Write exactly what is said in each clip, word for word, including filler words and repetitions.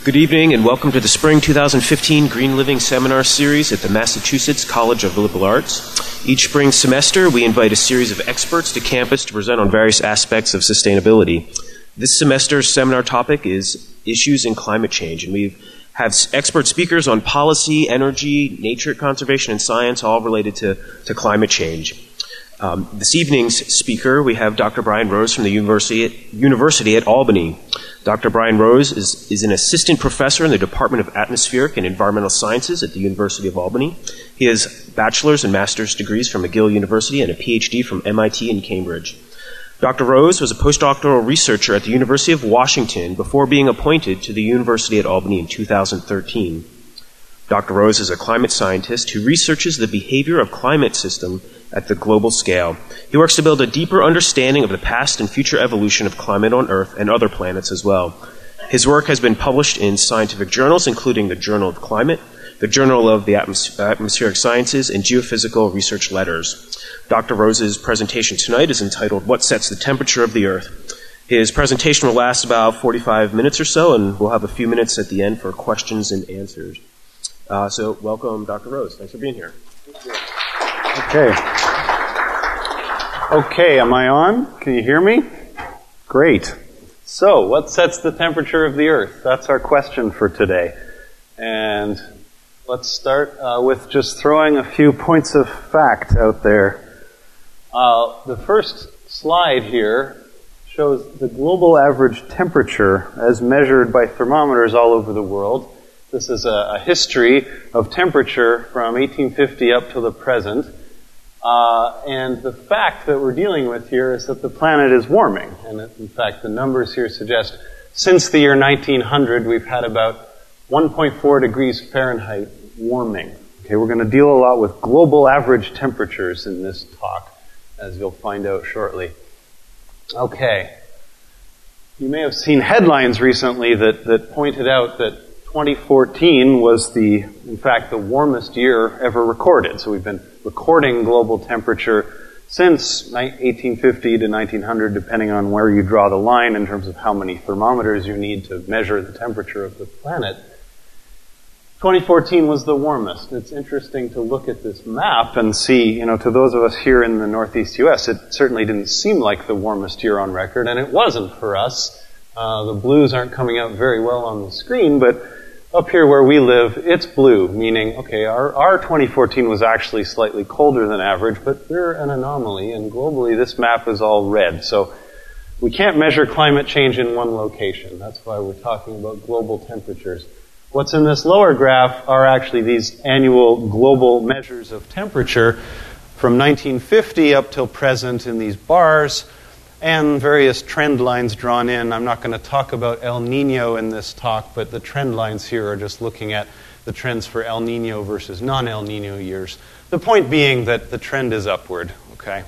Good evening and welcome to the Spring two thousand fifteen Green Living Seminar Series at the Massachusetts College of Liberal Arts. Each spring semester, we invite a series of experts to campus to present on various aspects of sustainability. This semester's seminar topic is Issues in Climate Change, and we have expert speakers on policy, energy, nature conservation, and science, all related to, to climate change. Um, this evening's speaker, we have Doctor Brian Rose from the University, University at Albany. Doctor Brian Rose is, is an assistant professor in the Department of Atmospheric and Environmental Sciences at the University of Albany. He has bachelor's and master's degrees from McGill University and a P H D from M I T in Cambridge. Doctor Rose was a postdoctoral researcher at the University of Washington before being appointed to the University at Albany in two thousand thirteen. Doctor Rose is a climate scientist who researches the behavior of climate system at the global scale. He works to build a deeper understanding of the past and future evolution of climate on Earth and other planets as well. His work has been published in scientific journals, including the Journal of Climate, the Journal of the Atmos- Atmospheric Sciences, and Geophysical Research Letters. Doctor Rose's presentation tonight is entitled, What Sets the Temperature of the Earth? His presentation will last about forty-five minutes or so, and we'll have a few minutes at the end for questions and answers. Uh, so welcome, Doctor Rose. Thanks for being here. Okay. Okay, am I on? Can you hear me? Great. So, what sets the temperature of the Earth? That's our question for today. And let's start uh, with just throwing a few points of fact out there. Uh, the first slide here shows the global average temperature as measured by thermometers all over the world. This is a, a history of temperature from eighteen fifty up to the present. Uh, and the fact that we're dealing with here is that the planet is warming. And in fact, the numbers here suggest since the year nineteen hundred, we've had about one point four degrees Fahrenheit warming. Okay, we're going to deal a lot with global average temperatures in this talk, as you'll find out shortly. Okay. You may have seen headlines recently that, that pointed out that twenty fourteen was the, in fact, the warmest year ever recorded. So we've been recording global temperature since eighteen fifty to nineteen hundred, depending on where you draw the line in terms of how many thermometers you need to measure the temperature of the planet. twenty fourteen was the warmest. It's interesting to look at this map and see, you know, to those of us here in the Northeast U S, it certainly didn't seem like the warmest year on record, and it wasn't for us. Uh, the blues aren't coming out very well on the screen, but up here where we live, it's blue, meaning, okay, our, our twenty fourteen was actually slightly colder than average, but we're an anomaly, and globally this map is all red. So we can't measure climate change in one location. That's why we're talking about global temperatures. What's in this lower graph are actually these annual global measures of temperature from nineteen fifty up till present in these bars, and various trend lines drawn in. I'm not going to talk about El Nino in this talk, but the trend lines here are just looking at the trends for El Nino versus non-El Nino years. The point being that the trend is upward, okay?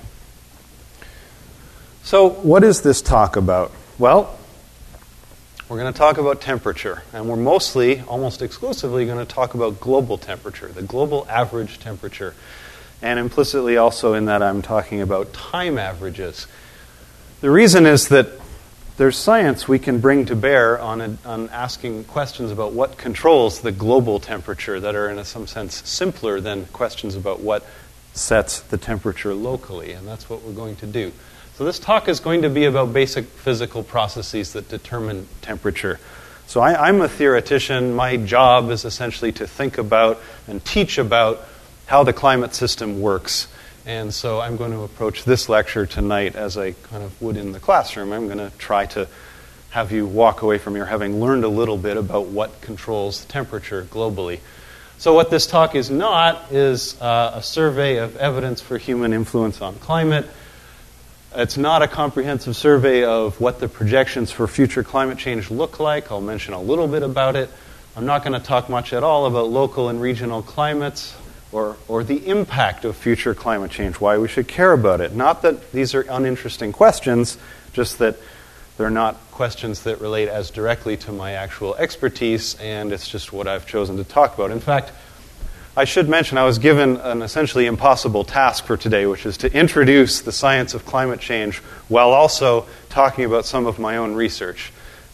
So what is this talk about? Well, we're going to talk about temperature, and we're mostly, almost exclusively, going to talk about global temperature, the global average temperature. And implicitly also in that I'm talking about time averages. The reason is that there's science we can bring to bear on, a, on asking questions about what controls the global temperature that are in a, some sense simpler than questions about what sets the temperature locally, and that's what we're going to do. So this talk is going to be about basic physical processes that determine temperature. So I, I'm a theoretician. My job is essentially to think about and teach about how the climate system works. And so I'm going to approach this lecture tonight as I kind of would in the classroom. I'm going to try to have you walk away from here having learned a little bit about what controls the temperature globally. So what this talk is not is uh, a survey of evidence for human influence on climate. It's not a comprehensive survey of what the projections for future climate change look like. I'll mention a little bit about it. I'm not going to talk much at all about local and regional climates. Or, or the impact of future climate change, why we should care about it. Not that these are uninteresting questions, just that they're not questions that relate as directly to my actual expertise, and it's just what I've chosen to talk about. In fact, I should mention I was given an essentially impossible task for today, which is to introduce the science of climate change while also talking about some of my own research.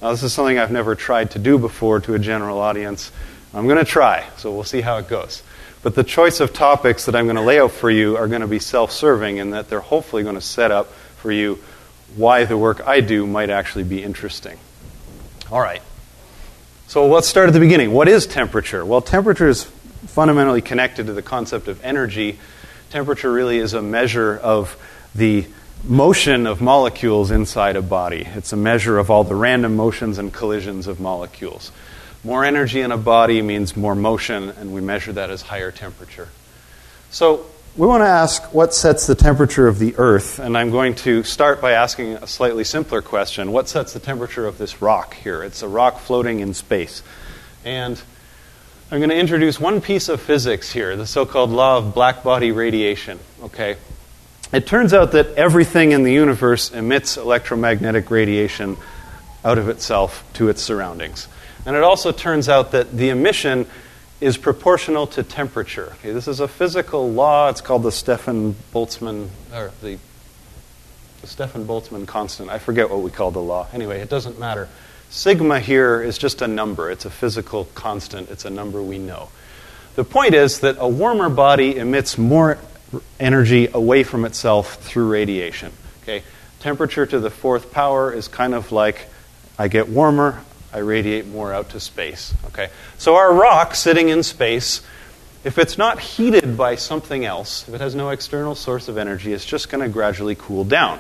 Now, this is something I've never tried to do before to a general audience. I'm going to try, so we'll see how it goes. But the choice of topics that I'm going to lay out for you are going to be self-serving in that they're hopefully going to set up for you why the work I do might actually be interesting. All right. So let's start at the beginning. What is temperature? Well, temperature is fundamentally connected to the concept of energy. Temperature really is a measure of the motion of molecules inside a body. It's a measure of all the random motions and collisions of molecules. More energy in a body means more motion, and we measure that as higher temperature. So we want to ask what sets the temperature of the Earth, and I'm going to start by asking a slightly simpler question. What sets the temperature of this rock here? It's a rock floating in space. And I'm going to introduce one piece of physics here, the so-called law of blackbody radiation. Okay. It turns out that everything in the universe emits electromagnetic radiation out of itself to its surroundings. And it also turns out that the emission is proportional to temperature. Okay, this is a physical law. It's called the Stefan-Boltzmann, or the, the Stefan-Boltzmann constant. I forget what we call the law. Anyway, it doesn't matter. Sigma here is just a number. It's a physical constant. It's a number we know. The point is that a warmer body emits more energy away from itself through radiation. Okay, temperature to the fourth power is kind of like I get warmer, I radiate more out to space. Okay, so our rock sitting in space, if it's not heated by something else, if it has no external source of energy, it's just going to gradually cool down.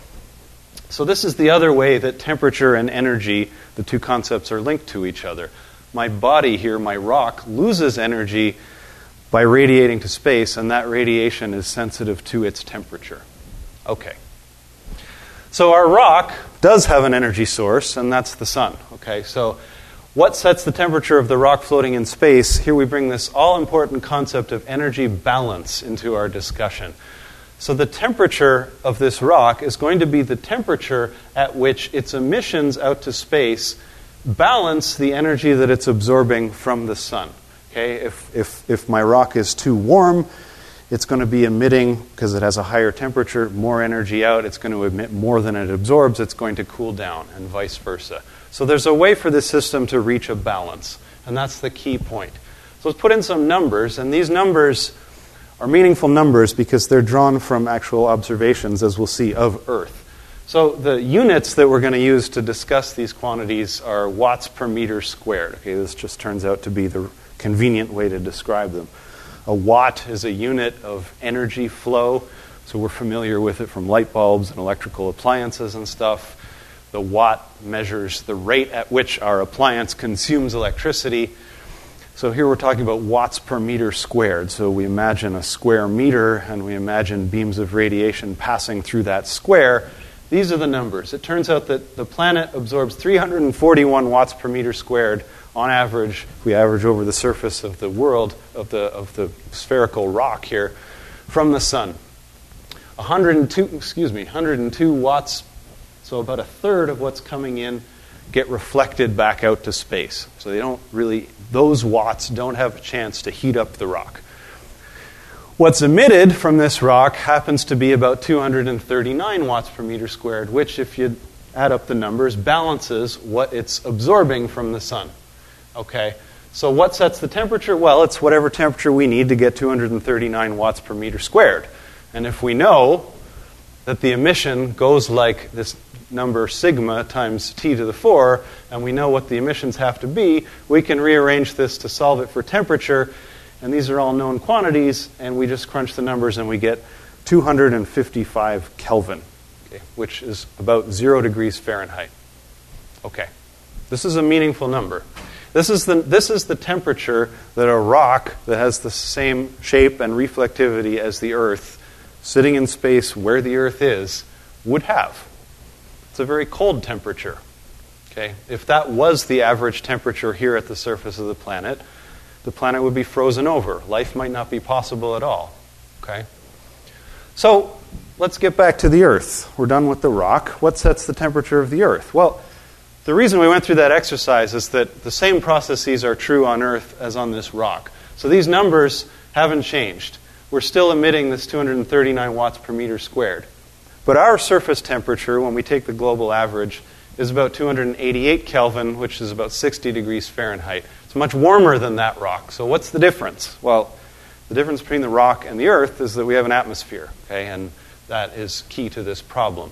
So this is the other way that temperature and energy, the two concepts, are linked to each other. My body here, my rock, loses energy by radiating to space, and that radiation is sensitive to its temperature. Okay. So our rock does have an energy source, and that's the sun. Okay, so what sets the temperature of the rock floating in space? Here we bring this all-important concept of energy balance into our discussion. So the temperature of this rock is going to be the temperature at which its emissions out to space balance the energy that it's absorbing from the sun. Okay, if, if, if my rock is too warm, it's going to be emitting, because it has a higher temperature, more energy out. It's going to emit more than it absorbs. It's going to cool down, and vice versa. So there's a way for this system to reach a balance, and that's the key point. So let's put in some numbers, and these numbers are meaningful numbers because they're drawn from actual observations, as we'll see, of Earth. So the units that we're going to use to discuss these quantities are watts per meter squared. Okay, this just turns out to be the convenient way to describe them. A watt is a unit of energy flow, so we're familiar with it from light bulbs and electrical appliances and stuff. The watt measures the rate at which our appliance consumes electricity. So here we're talking about watts per meter squared. So we imagine a square meter, and we imagine beams of radiation passing through that square. These are the numbers. It turns out that the planet absorbs three hundred forty-one watts per meter squared on average, if we average over the surface of the world, of the of the spherical rock here, from the sun. one hundred two, excuse me, one hundred two watts, so about a third of what's coming in get reflected back out to space. So they don't really, those watts don't have a chance to heat up the rock. What's emitted from this rock happens to be about two hundred thirty-nine watts per meter squared, which, if you add up the numbers, balances what it's absorbing from the sun. Okay, so what sets the temperature? Well, it's whatever temperature we need to get two hundred thirty-nine watts per meter squared. And if we know that the emission goes like this number sigma times t to the four, and we know what the emissions have to be, we can rearrange this to solve it for temperature. And these are all known quantities, and we just crunch the numbers and we get two hundred fifty-five Kelvin, okay, which is about zero degrees Fahrenheit. Okay, this is a meaningful number. This is the this is the temperature that a rock that has the same shape and reflectivity as the Earth, sitting in space where the Earth is, would have. It's a very cold temperature. Okay, if that was the average temperature here at the surface of the planet, the planet would be frozen over. Life might not be possible at all. Okay, so let's get back to the Earth. We're done with the rock. What sets the temperature of the Earth? Well, the reason we went through that exercise is that the same processes are true on Earth as on this rock. So these numbers haven't changed. We're still emitting this two hundred thirty-nine watts per meter squared. But our surface temperature, when we take the global average, is about two hundred eighty-eight Kelvin, which is about sixty degrees Fahrenheit. It's much warmer than that rock. So what's the difference? Well, the difference between the rock and the Earth is that we have an atmosphere, okay, and that is key to this problem.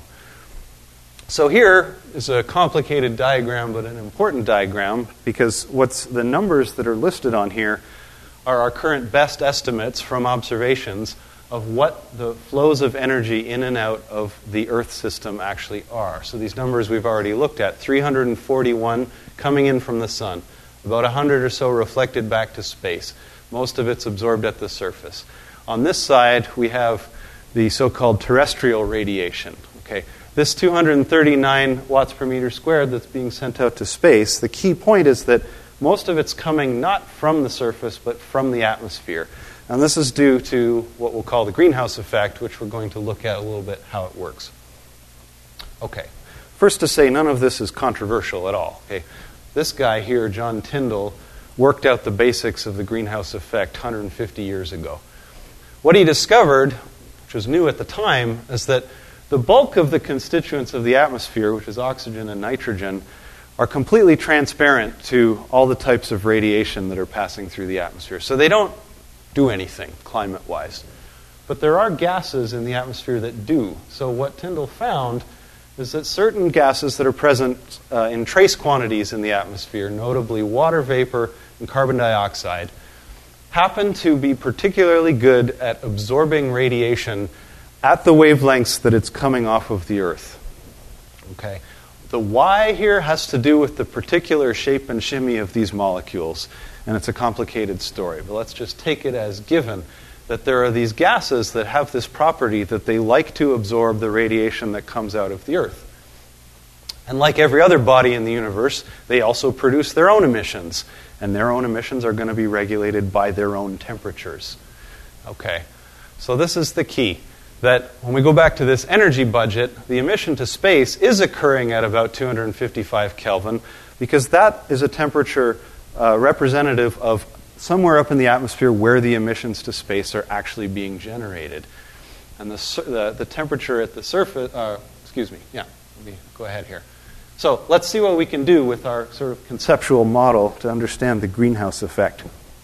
So here is a complicated diagram, but an important diagram, because what's the numbers that are listed on here are our current best estimates from observations of what the flows of energy in and out of the Earth system actually are. So these numbers we've already looked at, three hundred forty-one coming in from the sun, about one hundred or so reflected back to space. Most of it's absorbed at the surface. On this side, we have the so-called terrestrial radiation. Okay, this two hundred thirty-nine watts per meter squared that's being sent out to space, the key point is that most of it's coming not from the surface, but from the atmosphere. And this is due to what we'll call the greenhouse effect, which we're going to look at a little bit how it works. Okay, first to say none of this is controversial at all. Okay, this guy here, John Tyndall, worked out the basics of the greenhouse effect one hundred fifty years ago. What he discovered, which was new at the time, is that the bulk of the constituents of the atmosphere, which is oxygen and nitrogen, are completely transparent to all the types of radiation that are passing through the atmosphere. So they don't do anything climate-wise. But there are gases in the atmosphere that do. So what Tyndall found is that certain gases that are present uh, in trace quantities in the atmosphere, notably water vapor and carbon dioxide, happen to be particularly good at absorbing radiation at the wavelengths that it's coming off of the Earth. Okay. The why here has to do with the particular shape and shimmy of these molecules, and it's a complicated story. But let's just take it as given that there are these gases that have this property that they like to absorb the radiation that comes out of the Earth. And like every other body in the universe, they also produce their own emissions, and their own emissions are going to be regulated by their own temperatures. Okay, so this is the key. That when we go back to this energy budget, the emission to space is occurring at about two hundred fifty-five Kelvin, because that is a temperature uh, representative of somewhere up in the atmosphere where the emissions to space are actually being generated. And the the, the temperature at the surface, uh, excuse me, yeah, let me go ahead here. So let's see what we can do with our sort of conceptual model to understand the greenhouse effect.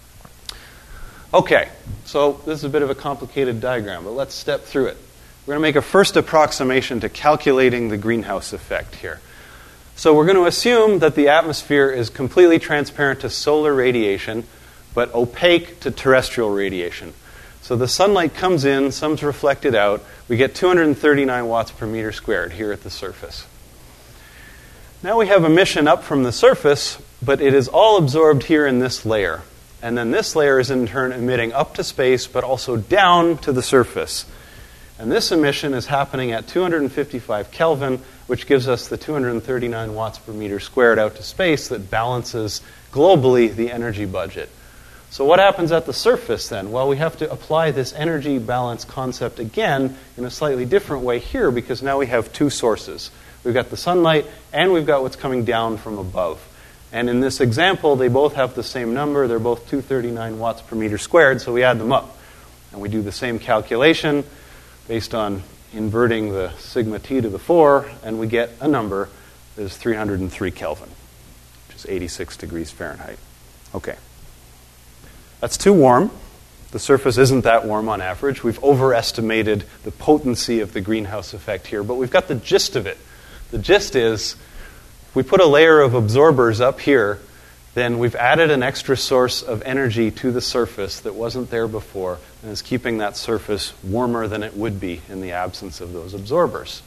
Okay, so this is a bit of a complicated diagram, but let's step through it. We're going to make a first approximation to calculating the greenhouse effect here. So we're going to assume that the atmosphere is completely transparent to solar radiation, but opaque to terrestrial radiation. So the sunlight comes in, some's reflected out. We get two hundred thirty-nine watts per meter squared here at the surface. Now we have emission up from the surface, but it is all absorbed here in this layer. And then this layer is in turn emitting up to space, but also down to the surface. And this emission is happening at two hundred fifty-five Kelvin, which gives us the two hundred thirty-nine watts per meter squared out to space that balances globally the energy budget. So what happens at the surface then? Well, we have to apply this energy balance concept again in a slightly different way here, because now we have two sources. We've got the sunlight, and we've got what's coming down from above. And in this example, they both have the same number. They're both two hundred thirty-nine watts per meter squared, so we add them up. And we do the same calculation based on inverting the sigma t to the four, and we get a number that is three hundred three Kelvin, which is eighty-six degrees Fahrenheit. Okay. That's too warm. The surface isn't that warm on average. We've overestimated the potency of the greenhouse effect here, but we've got the gist of it. The gist is, if we put a layer of absorbers up here, then we've added an extra source of energy to the surface that wasn't there before and is keeping that surface warmer than it would be in the absence of those absorbers.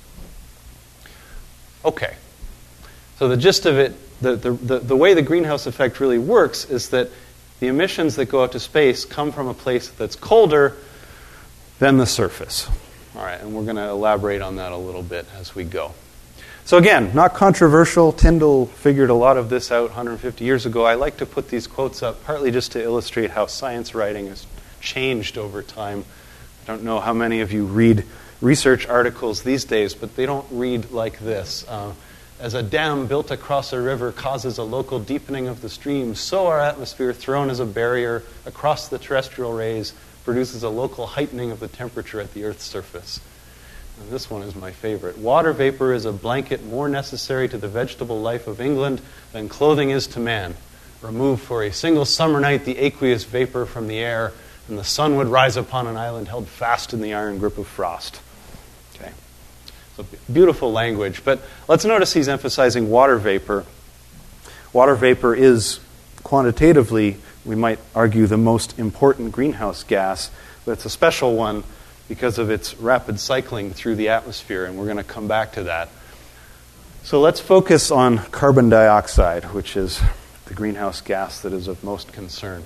Okay. So the gist of it, the, the, the, the way the greenhouse effect really works is that the emissions that go out to space come from a place that's colder than the surface. All right, and we're going to elaborate on that a little bit as we go. So again, not controversial. Tyndall figured a lot of this out one hundred fifty years ago. I like to put these quotes up partly just to illustrate how science writing has changed over time. I don't know how many of you read research articles these days, but they don't read like this. Uh, As a dam built across a river causes a local deepening of the stream, so our atmosphere, thrown as a barrier across the terrestrial rays, produces a local heightening of the temperature at the Earth's surface. And this one is my favorite. Water vapor is a blanket more necessary to the vegetable life of England than clothing is to man. Remove for a single summer night the aqueous vapor from the air, and the sun would rise upon an island held fast in the iron grip of frost. Okay. So beautiful language. But let's notice he's emphasizing water vapor. Water vapor is quantitatively, we might argue, the most important greenhouse gas, but it's a special one because of its rapid cycling through the atmosphere, and we're going to come back to that. So let's focus on carbon dioxide, which is the greenhouse gas that is of most concern.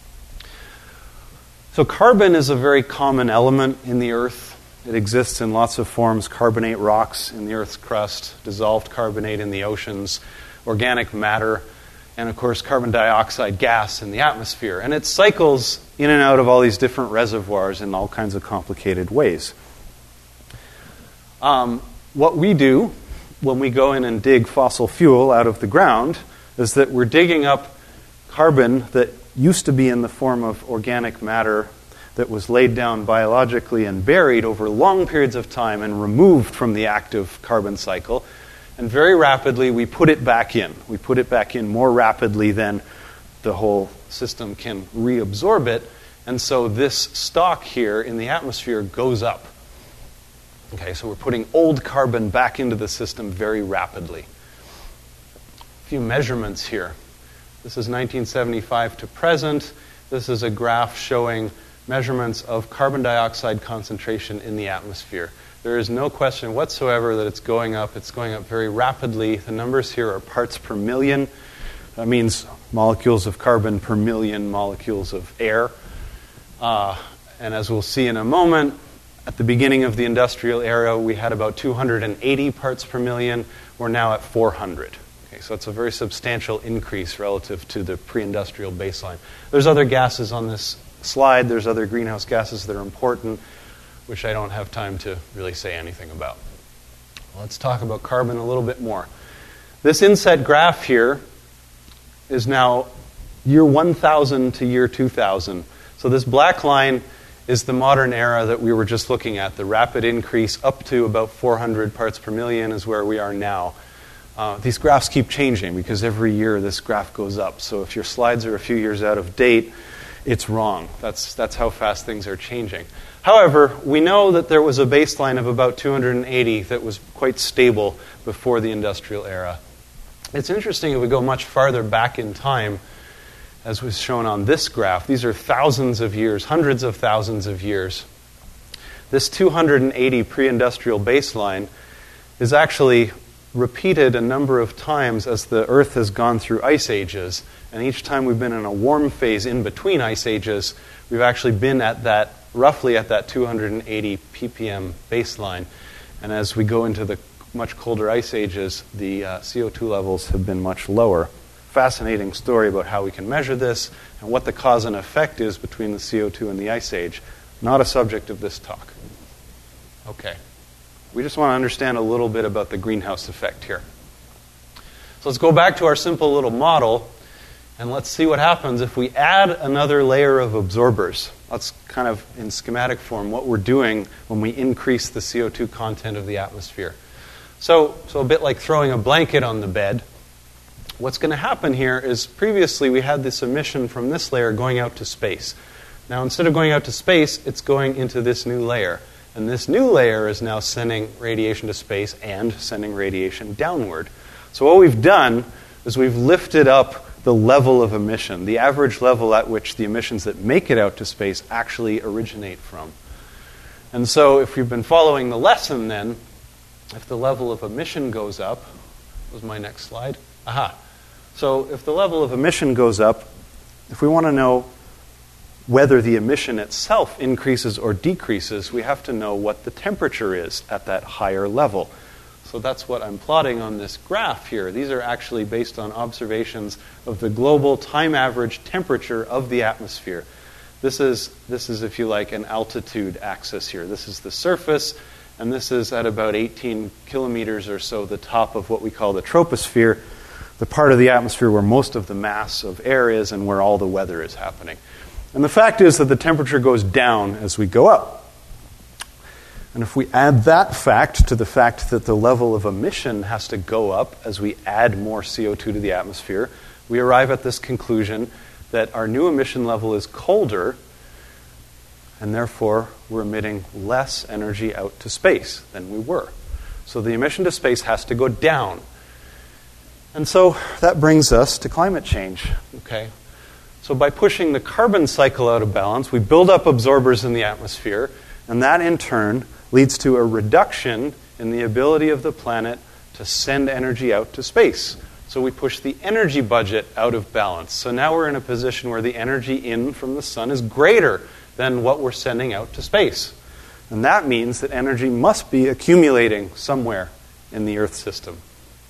So carbon is a very common element in the Earth. It exists in lots of forms: carbonate rocks in the Earth's crust, dissolved carbonate in the oceans, organic matter, and of course carbon dioxide gas in the atmosphere. And it cycles in and out of all these different reservoirs in all kinds of complicated ways. Um, what we do when we go in and dig fossil fuel out of the ground is that we're digging up carbon that used to be in the form of organic matter that was laid down biologically and buried over long periods of time and removed from the active carbon cycle. And very rapidly, we put it back in. We put it back in more rapidly than the whole system can reabsorb it. And so this stock here in the atmosphere goes up. Okay, so we're putting old carbon back into the system very rapidly. A few measurements here. This is nineteen seventy-five to present. This is a graph showing measurements of carbon dioxide concentration in the atmosphere. There is no question whatsoever that it's going up. It's going up very rapidly. The numbers here are parts per million. That means molecules of carbon per million molecules of air. Uh, and as we'll see in a moment, at the beginning of the industrial era, we had about two hundred eighty parts per million. We're now at four hundred. Okay, so it's a very substantial increase relative to the pre-industrial baseline. There's other gases on this slide. There's other greenhouse gases that are important, which I don't have time to really say anything about. Let's talk about carbon a little bit more. This inset graph here is now year one thousand to year two thousand. So this black line is the modern era that we were just looking at. The rapid increase up to about four hundred parts per million is where we are now. Uh, these graphs keep changing because every year this graph goes up. So if your slides are a few years out of date, it's wrong. That's, that's how fast things are changing. However, we know that there was a baseline of about two hundred eighty that was quite stable before the industrial era. It's interesting if we go much farther back in time, as was shown on this graph. These are thousands of years, hundreds of thousands of years. This two hundred eighty pre-industrial baseline is actually repeated a number of times as the Earth has gone through ice ages. And each time we've been in a warm phase in between ice ages, we've actually been at that, roughly at that two hundred eighty p p m baseline. And as we go into the much colder ice ages, the uh, C O two levels have been much lower. Fascinating story about how we can measure this and what the cause and effect is between the C O two and the ice age. Not a subject of this talk. Okay. We just want to understand a little bit about the greenhouse effect here. So let's go back to our simple little model. And let's see what happens if we add another layer of absorbers. That's kind of, in schematic form, what we're doing when we increase the C O two content of the atmosphere. So, so a bit like throwing a blanket on the bed. What's going to happen here is previously we had this emission from this layer going out to space. Now instead of going out to space, it's going into this new layer. And this new layer is now sending radiation to space and sending radiation downward. So what we've done is we've lifted up the level of emission, the average level at which the emissions that make it out to space actually originate from. And so if you've been following the lesson then, if the level of emission goes up, was my next slide. Aha. So if the level of emission goes up, if we want to know whether the emission itself increases or decreases, we have to know what the temperature is at that higher level. So that's what I'm plotting on this graph here. These are actually based on observations of the global time average temperature of the atmosphere. This is, this is, if you like, an altitude axis here. This is the surface, and this is at about eighteen kilometers or so, the top of what we call the troposphere, the part of the atmosphere where most of the mass of air is and where all the weather is happening. And the fact is that the temperature goes down as we go up. And if we add that fact to the fact that the level of emission has to go up as we add more C O two to the atmosphere, we arrive at this conclusion that our new emission level is colder, and therefore we're emitting less energy out to space than we were. So the emission to space has to go down. And so that brings us to climate change. Okay? So by pushing the carbon cycle out of balance, we build up absorbers in the atmosphere, and that in turn leads to a reduction in the ability of the planet to send energy out to space. So we push the energy budget out of balance. So now we're in a position where the energy in from the sun is greater than what we're sending out to space. And that means that energy must be accumulating somewhere in the Earth system.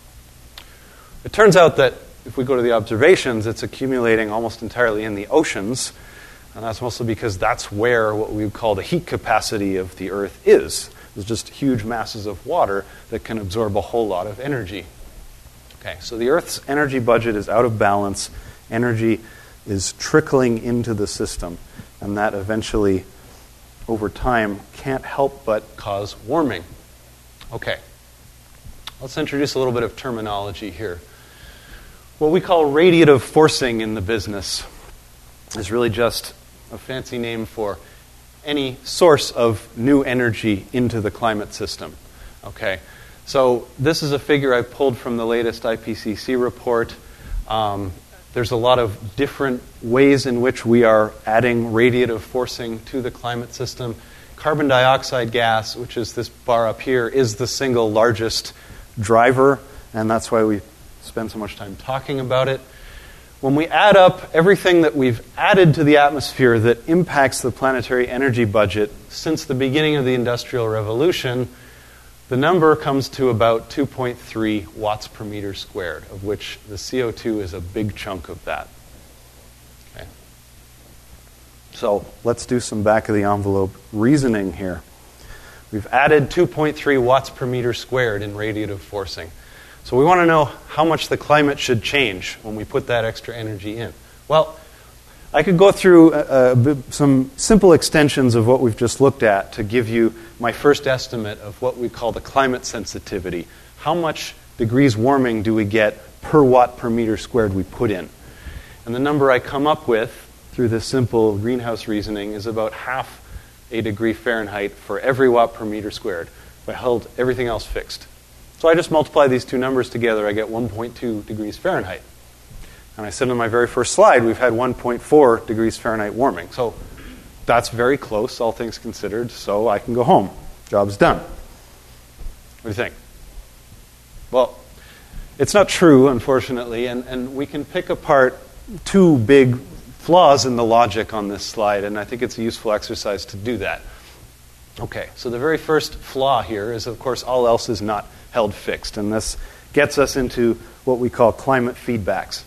It turns out that if we go to the observations, it's accumulating almost entirely in the oceans. And that's mostly because that's where what we would call the heat capacity of the Earth is. There's just huge masses of water that can absorb a whole lot of energy. Okay, so the Earth's energy budget is out of balance. Energy is trickling into the system. And that eventually, over time, can't help but cause warming. Okay, let's introduce a little bit of terminology here. What we call radiative forcing in the business is really just a fancy name for any source of new energy into the climate system. Okay, so this is a figure I pulled from the latest I P C C report. Um, there's a lot of different ways in which we are adding radiative forcing to the climate system. Carbon dioxide gas, which is this bar up here, is the single largest driver, and that's why we spend so much time talking about it. When we add up everything that we've added to the atmosphere that impacts the planetary energy budget since the beginning of the Industrial Revolution, the number comes to about two point three watts per meter squared, of which the C O two is a big chunk of that. Okay. So let's do some back-of-the-envelope reasoning here. We've added two point three watts per meter squared in radiative forcing. So we want to know how much the climate should change when we put that extra energy in. Well, I could go through uh, some simple extensions of what we've just looked at to give you my first estimate of what we call the climate sensitivity. How much degrees warming do we get per watt per meter squared we put in? And the number I come up with through this simple greenhouse reasoning is about half a degree Fahrenheit for every watt per meter squared if I held everything else fixed. So I just multiply these two numbers together, I get one point two degrees Fahrenheit. And I said on my very first slide, we've had one point four degrees Fahrenheit warming. So that's very close, all things considered, so I can go home. Job's done. What do you think? Well, it's not true, unfortunately, and, and we can pick apart two big flaws in the logic on this slide, and I think it's a useful exercise to do that. Okay, so the very first flaw here is, of course, all else is not held fixed, and this gets us into what we call climate feedbacks.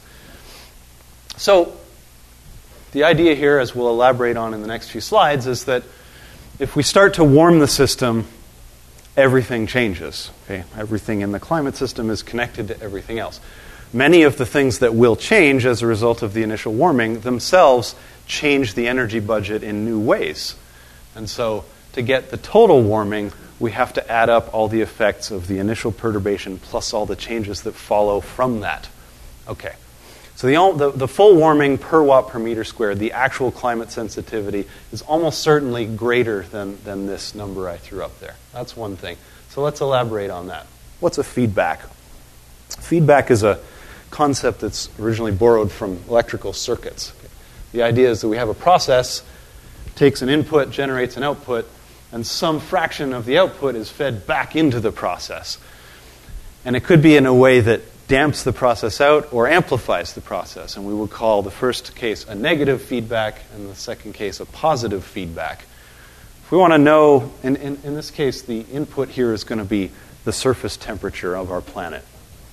So the idea here, as we'll elaborate on in the next few slides, is that if we start to warm the system, everything changes. Okay? Everything in the climate system is connected to everything else. Many of the things that will change as a result of the initial warming themselves change the energy budget in new ways. And so to get the total warming, we have to add up all the effects of the initial perturbation plus all the changes that follow from that. Okay. So the, the, the full warming per watt per meter squared, the actual climate sensitivity, is almost certainly greater than, than this number I threw up there. That's one thing. So let's elaborate on that. What's a feedback? Feedback is a concept that's originally borrowed from electrical circuits. The idea is that we have a process, takes an input, generates an output, and some fraction of the output is fed back into the process. And it could be in a way that damps the process out or amplifies the process. And we would call the first case a negative feedback and the second case a positive feedback. If we want to know, in, in, in this case, the input here is going to be the surface temperature of our planet.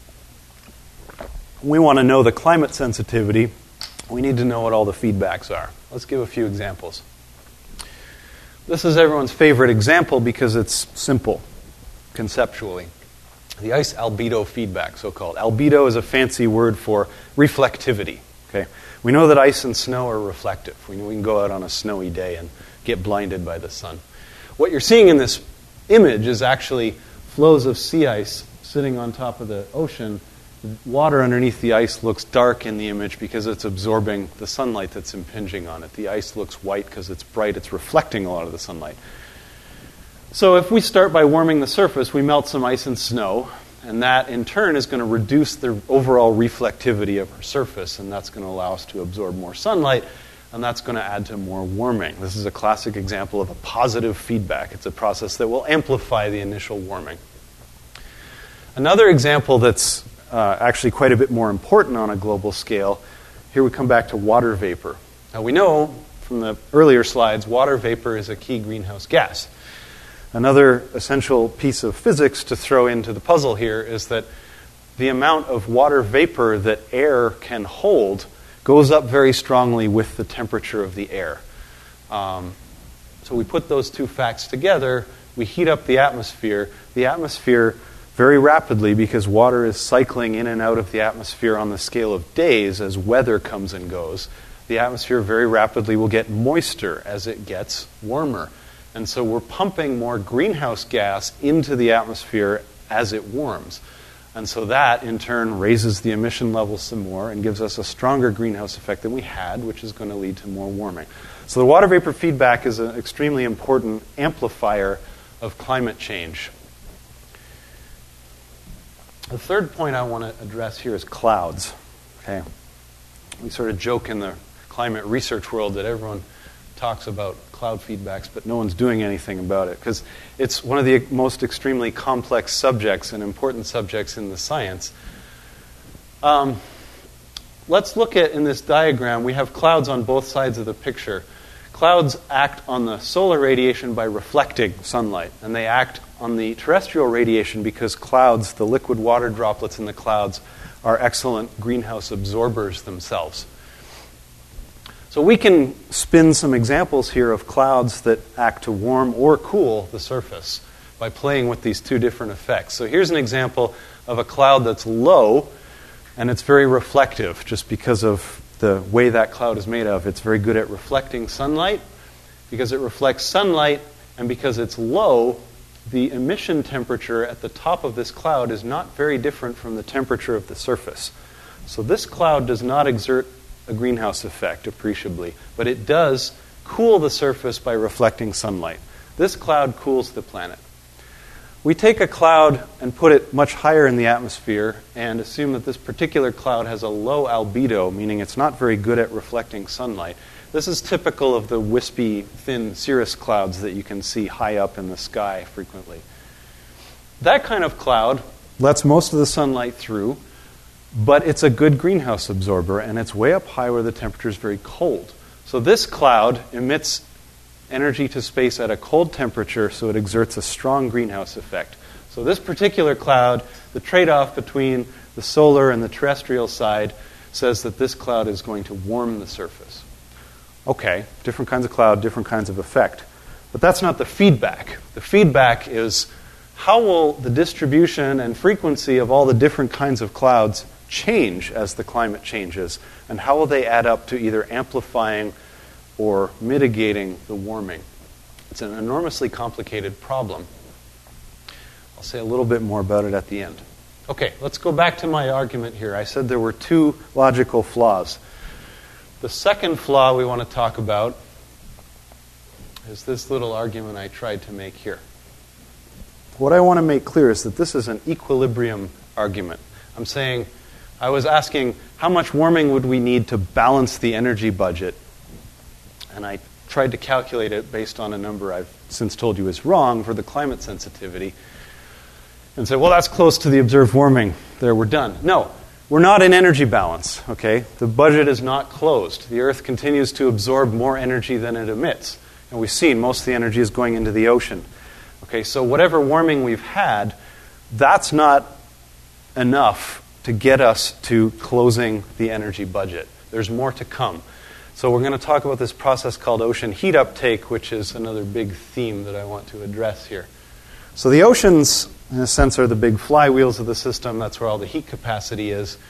We want to know the climate sensitivity. We need to know what all the feedbacks are. Let's give a few examples. This is everyone's favorite example because it's simple conceptually. The ice albedo feedback, so-called. Albedo is a fancy word for reflectivity. Okay, we know that ice and snow are reflective. We know we can go out on a snowy day and get blinded by the sun. What you're seeing in this image is actually floes of sea ice sitting on top of the ocean. The water underneath the ice looks dark in the image because it's absorbing the sunlight that's impinging on it. The ice looks white because it's bright. It's reflecting a lot of the sunlight. So if we start by warming the surface, we melt some ice and snow, and that in turn is going to reduce the overall reflectivity of our surface, and that's going to allow us to absorb more sunlight, and that's going to add to more warming. This is a classic example of a positive feedback. It's a process that will amplify the initial warming. Another example that's uh, actually quite a bit more important on a global scale, here we come back to water vapor. Now we know from the earlier slides, water vapor is a key greenhouse gas. Another essential piece of physics to throw into the puzzle here is that the amount of water vapor that air can hold goes up very strongly with the temperature of the air. Um, so we put those two facts together, we heat up the atmosphere. The atmosphere very rapidly, because water is cycling in and out of the atmosphere on the scale of days as weather comes and goes, the atmosphere very rapidly will get moister as it gets warmer. And so we're pumping more greenhouse gas into the atmosphere as it warms. And so that, in turn, raises the emission levels some more and gives us a stronger greenhouse effect than we had, which is going to lead to more warming. So the water vapor feedback is an extremely important amplifier of climate change. The third point I want to address here is clouds. Okay, we sort of joke in the climate research world that everyone talks about cloud feedbacks, but no one's doing anything about it because it's one of the most extremely complex subjects and important subjects in the science. Um, let's look at, in this diagram, we have clouds on both sides of the picture. Clouds act on the solar radiation by reflecting sunlight, and they act on the terrestrial radiation because clouds, the liquid water droplets in the clouds, are excellent greenhouse absorbers themselves. So we can spin some examples here of clouds that act to warm or cool the surface by playing with these two different effects. So here's an example of a cloud that's low, and it's very reflective just because of the way that cloud is made of. It's very good at reflecting sunlight. Because it reflects sunlight, and because it's low, the emission temperature at the top of this cloud is not very different from the temperature of the surface. So this cloud does not exert a greenhouse effect appreciably, but it does cool the surface by reflecting sunlight. This cloud cools the planet. We take a cloud and put it much higher in the atmosphere and assume that this particular cloud has a low albedo, meaning it's not very good at reflecting sunlight. This is typical of the wispy, thin cirrus clouds that you can see high up in the sky frequently. That kind of cloud lets most of the sunlight through, but it's a good greenhouse absorber, and it's way up high where the temperature is very cold. So this cloud emits energy to space at a cold temperature, so it exerts a strong greenhouse effect. So this particular cloud, the trade-off between the solar and the terrestrial side says that this cloud is going to warm the surface. Okay, different kinds of cloud, different kinds of effect. But that's not the feedback. The feedback is how will the distribution and frequency of all the different kinds of clouds change as the climate changes, and how will they add up to either amplifying or mitigating the warming? It's an enormously complicated problem. I'll say a little bit more about it at the end. Okay, let's go back to my argument here. I said there were two logical flaws. The second flaw we want to talk about is this little argument I tried to make here. What I want to make clear is that this is an equilibrium argument. I'm saying, I was asking how much warming would we need to balance the energy budget? And I tried to calculate it based on a number I've since told you is wrong for the climate sensitivity. And said, well, that's close to the observed warming. There, we're done. No, we're not in energy balance, okay? The budget is not closed. The Earth continues to absorb more energy than it emits. And we've seen most of the energy is going into the ocean. Okay, so whatever warming we've had, that's not enough to get us to closing the energy budget. There's more to come. So we're going to talk about this process called ocean heat uptake, which is another big theme that I want to address here. So the oceans, in a sense, are the big flywheels of the system. That's where all the heat capacity is.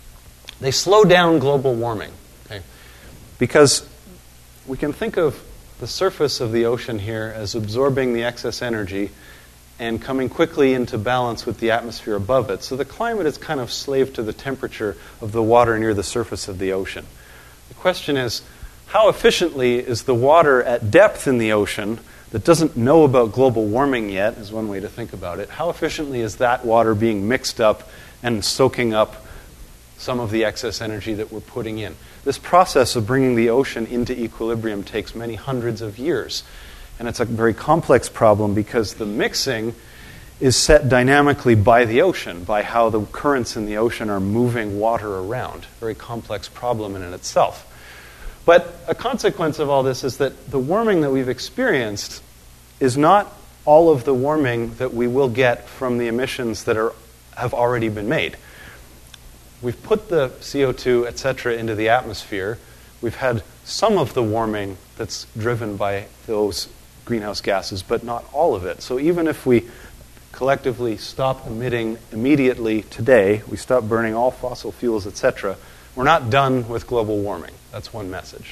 They slow down global warming, okay? Because we can think of the surface of the ocean here as absorbing the excess energy and coming quickly into balance with the atmosphere above it. So the climate is kind of slave to the temperature of the water near the surface of the ocean. The question is, how efficiently is the water at depth in the ocean that doesn't know about global warming yet, is one way to think about it. How efficiently is that water being mixed up and soaking up some of the excess energy that we're putting in? This process of bringing the ocean into equilibrium takes many hundreds of years. And it's a very complex problem because the mixing is set dynamically by the ocean, by how the currents in the ocean are moving water around. Very complex problem in and itself. But a consequence of all this is that the warming that we've experienced is not all of the warming that we will get from the emissions that are have already been made. We've put the C O two, et cetera, into the atmosphere. We've had some of the warming that's driven by those greenhouse gases, but not all of it. So even if we collectively stop emitting immediately today, we stop burning all fossil fuels, et cetera, we're not done with global warming. That's one message.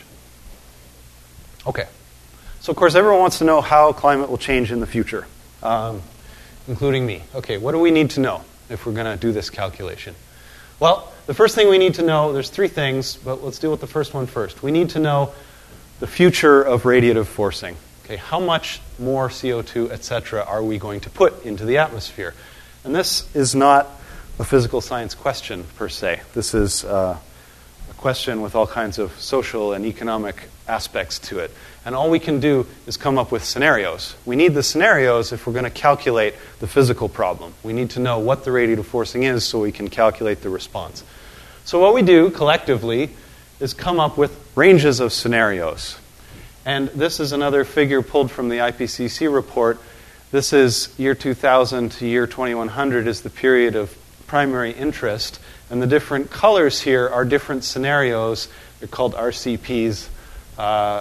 Okay. So, of course, everyone wants to know how climate will change in the future, um, including me. Okay, what do we need to know if we're going to do this calculation? Well, the first thing we need to know, there's three things, but let's deal with the first one first. We need to know the future of radiative forcing. Okay, how much more C O two, et cetera, are we going to put into the atmosphere? And this is not a physical science question, per se. This is uh, a question with all kinds of social and economic aspects to it. And all we can do is come up with scenarios. We need the scenarios if we're going to calculate the physical problem. We need to know what the radiative forcing is so we can calculate the response. So what we do collectively is come up with ranges of scenarios. And this is another figure pulled from the I P C C report. This is year two thousand to year twenty-one hundred is the period of primary interest. And the different colors here are different scenarios. They're called R C Ps, uh,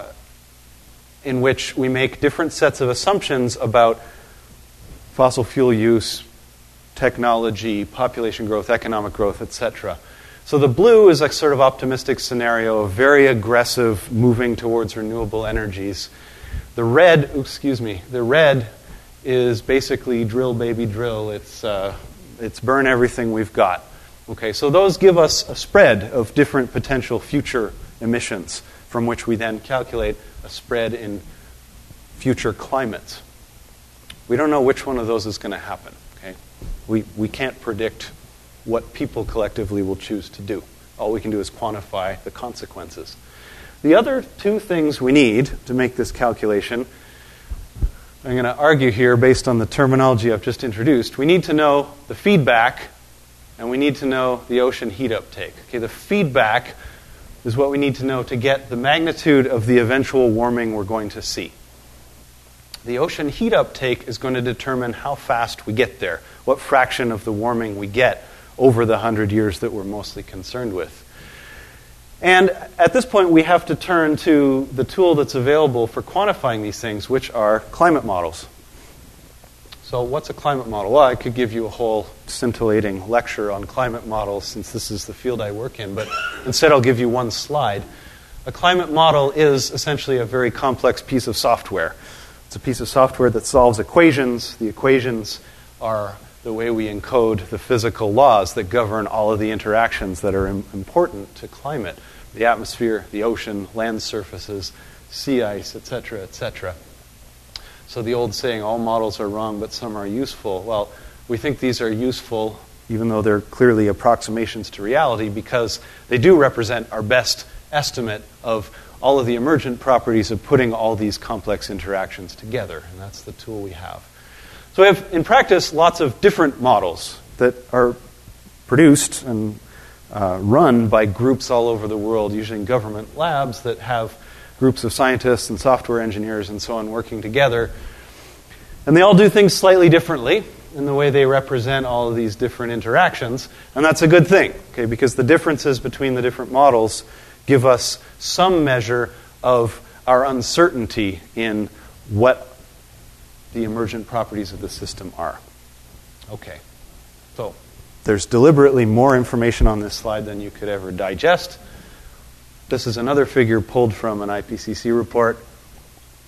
in which we make different sets of assumptions about fossil fuel use, technology, population growth, economic growth, et cetera. So the blue is a sort of optimistic scenario of very aggressive moving towards renewable energies. The red, excuse me, the red is basically drill, baby, drill. It's uh, it's burn everything we've got. Okay, so those give us a spread of different potential future emissions from which we then calculate a spread in future climates. We don't know which one of those is going to happen. Okay, we we can't predict what people collectively will choose to do. All we can do is quantify the consequences. The other two things we need to make this calculation, I'm going to argue here based on the terminology I've just introduced. We need to know the feedback, and we need to know the ocean heat uptake. Okay, the feedback is what we need to know to get the magnitude of the eventual warming we're going to see. The ocean heat uptake is going to determine how fast we get there, what fraction of the warming we get over the hundred years that we're mostly concerned with. And at this point, we have to turn to the tool that's available for quantifying these things, which are climate models. So what's a climate model? Well, I could give you a whole scintillating lecture on climate models since this is the field I work in, but instead I'll give you one slide. A climate model is essentially a very complex piece of software. It's a piece of software that solves equations. The equations are the way we encode the physical laws that govern all of the interactions that are im- important to climate. The atmosphere, the ocean, land surfaces, sea ice, et cetera, et cetera. So the old saying, all models are wrong, but some are useful. Well, we think these are useful, even though they're clearly approximations to reality, because they do represent our best estimate of all of the emergent properties of putting all these complex interactions together. And that's the tool we have. So we have, in practice, lots of different models that are produced and uh, run by groups all over the world, usually in government labs that have groups of scientists and software engineers and so on working together. And they all do things slightly differently in the way they represent all of these different interactions. And that's a good thing, okay, because the differences between the different models give us some measure of our uncertainty in what the emergent properties of the system are. Okay, so there's deliberately more information on this slide than you could ever digest. This is another figure pulled from an I P C C report.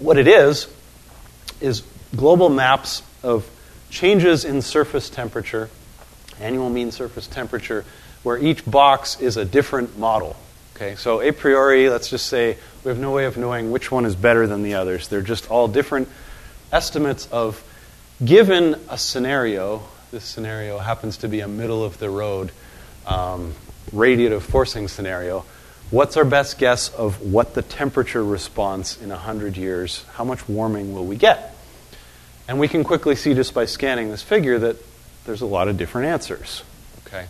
What it is, is global maps of changes in surface temperature, annual mean surface temperature, where each box is a different model. Okay, so a priori, let's just say we have no way of knowing which one is better than the others. They're just all different estimates of, given a scenario, this scenario happens to be a middle-of-the-road um, radiative forcing scenario, what's our best guess of what the temperature response in one hundred years, how much warming will we get? And we can quickly see just by scanning this figure that there's a lot of different answers. Okay.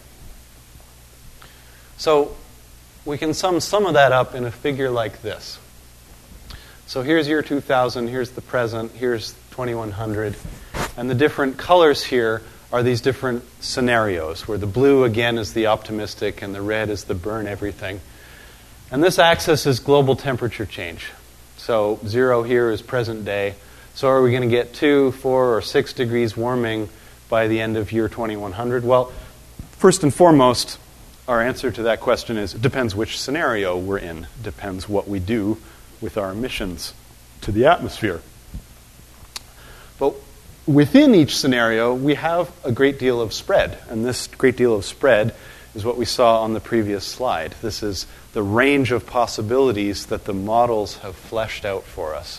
So we can sum some of that up in a figure like this. So here's year two thousand, here's the present, here's twenty-one hundred, and the different colors here are these different scenarios, where the blue, again, is the optimistic, and the red is the burn everything. And this axis is global temperature change. So zero here is present day. So are we going to get two, four, or six degrees warming by the end of year twenty-one hundred? Well, first and foremost, our answer to that question is it depends which scenario we're in. It depends what we do with our emissions to the atmosphere. But within each scenario, we have a great deal of spread. And this great deal of spread is what we saw on the previous slide. This is the range of possibilities that the models have fleshed out for us.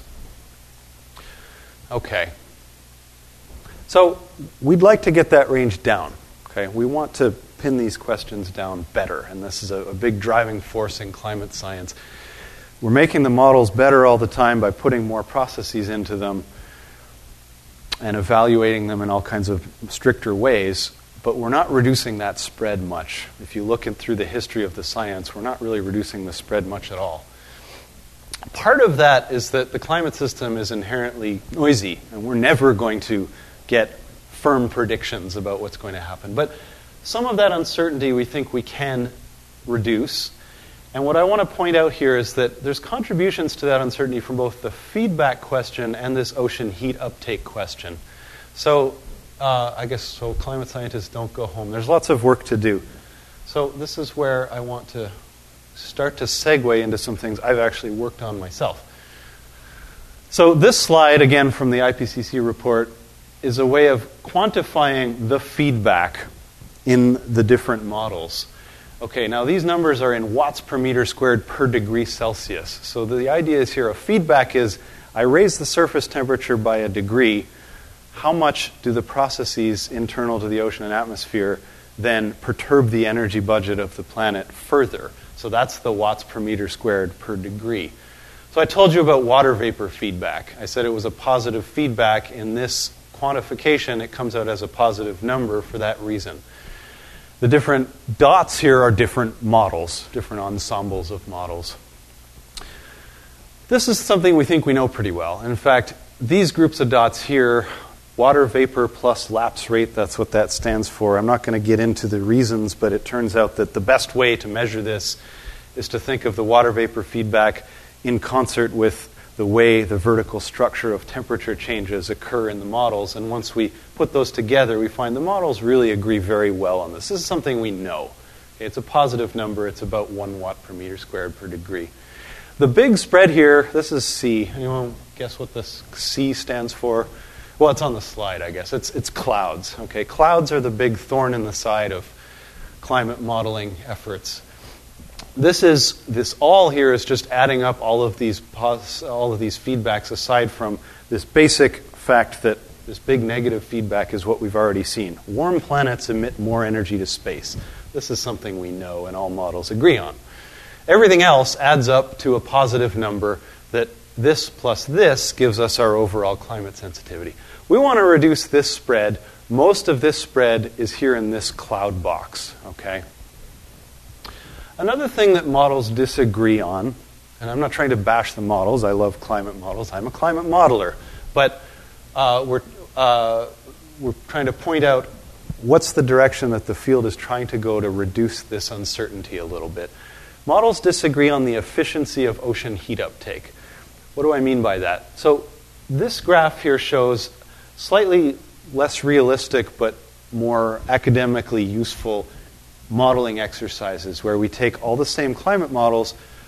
Okay. So we'd like to get that range down. Okay, we want to pin these questions down better, and this is a, a big driving force in climate science. We're making the models better all the time by putting more processes into them and evaluating them in all kinds of stricter ways, but we're not reducing that spread much. If you look at, through the history of the science, we're not really reducing the spread much at all. Part of that is that the climate system is inherently noisy, and we're never going to get firm predictions about what's going to happen. But some of that uncertainty we think we can reduce. And what I want to point out here is that there's contributions to that uncertainty from both the feedback question and this ocean heat uptake question. So uh, I guess so climate scientists don't go home. There's lots of work to do. So this is where I want to start to segue into some things I've actually worked on myself. So this slide, again from the I P C C report, is a way of quantifying the feedback in the different models. Okay, now these numbers are in watts per meter squared per degree Celsius. So the idea is here, a feedback is, I raise the surface temperature by a degree, how much do the processes internal to the ocean and atmosphere then perturb the energy budget of the planet further? So that's the watts per meter squared per degree. So I told you about water vapor feedback. I said it was a positive feedback. In this quantification, it comes out as a positive number for that reason. The different dots here are different models, different ensembles of models. This is something we think we know pretty well. In fact, these groups of dots here, water vapor plus lapse rate, that's what that stands for. I'm not going to get into the reasons, but it turns out that the best way to measure this is to think of the water vapor feedback in concert with the way the vertical structure of temperature changes occur in the models. And once we put those together, we find the models really agree very well on this. This is something we know. Okay, it's a positive number. It's about one watt per meter squared per degree. The big spread here, this is C. Anyone guess what this C stands for? Well, it's on the slide, I guess. It's it's clouds. Okay, clouds are the big thorn in the side of climate modeling efforts. This is this all here is just adding up all of these pos, all of these feedbacks aside from this basic fact that this big negative feedback is what we've already seen. Warm planets emit more energy to space. This is something we know and all models agree on. Everything else adds up to a positive number that this plus this gives us our overall climate sensitivity. We want to reduce this spread. Most of this spread is here in this cloud box, okay? Another thing that models disagree on, and I'm not trying to bash the models. I love climate models. I'm a climate modeler. But uh, we're, uh, we're trying to point out what's the direction that the field is trying to go to reduce this uncertainty a little bit. Models disagree on the efficiency of ocean heat uptake. What do I mean by that? So this graph here shows slightly less realistic but more academically useful modeling exercises where we take all the same climate models,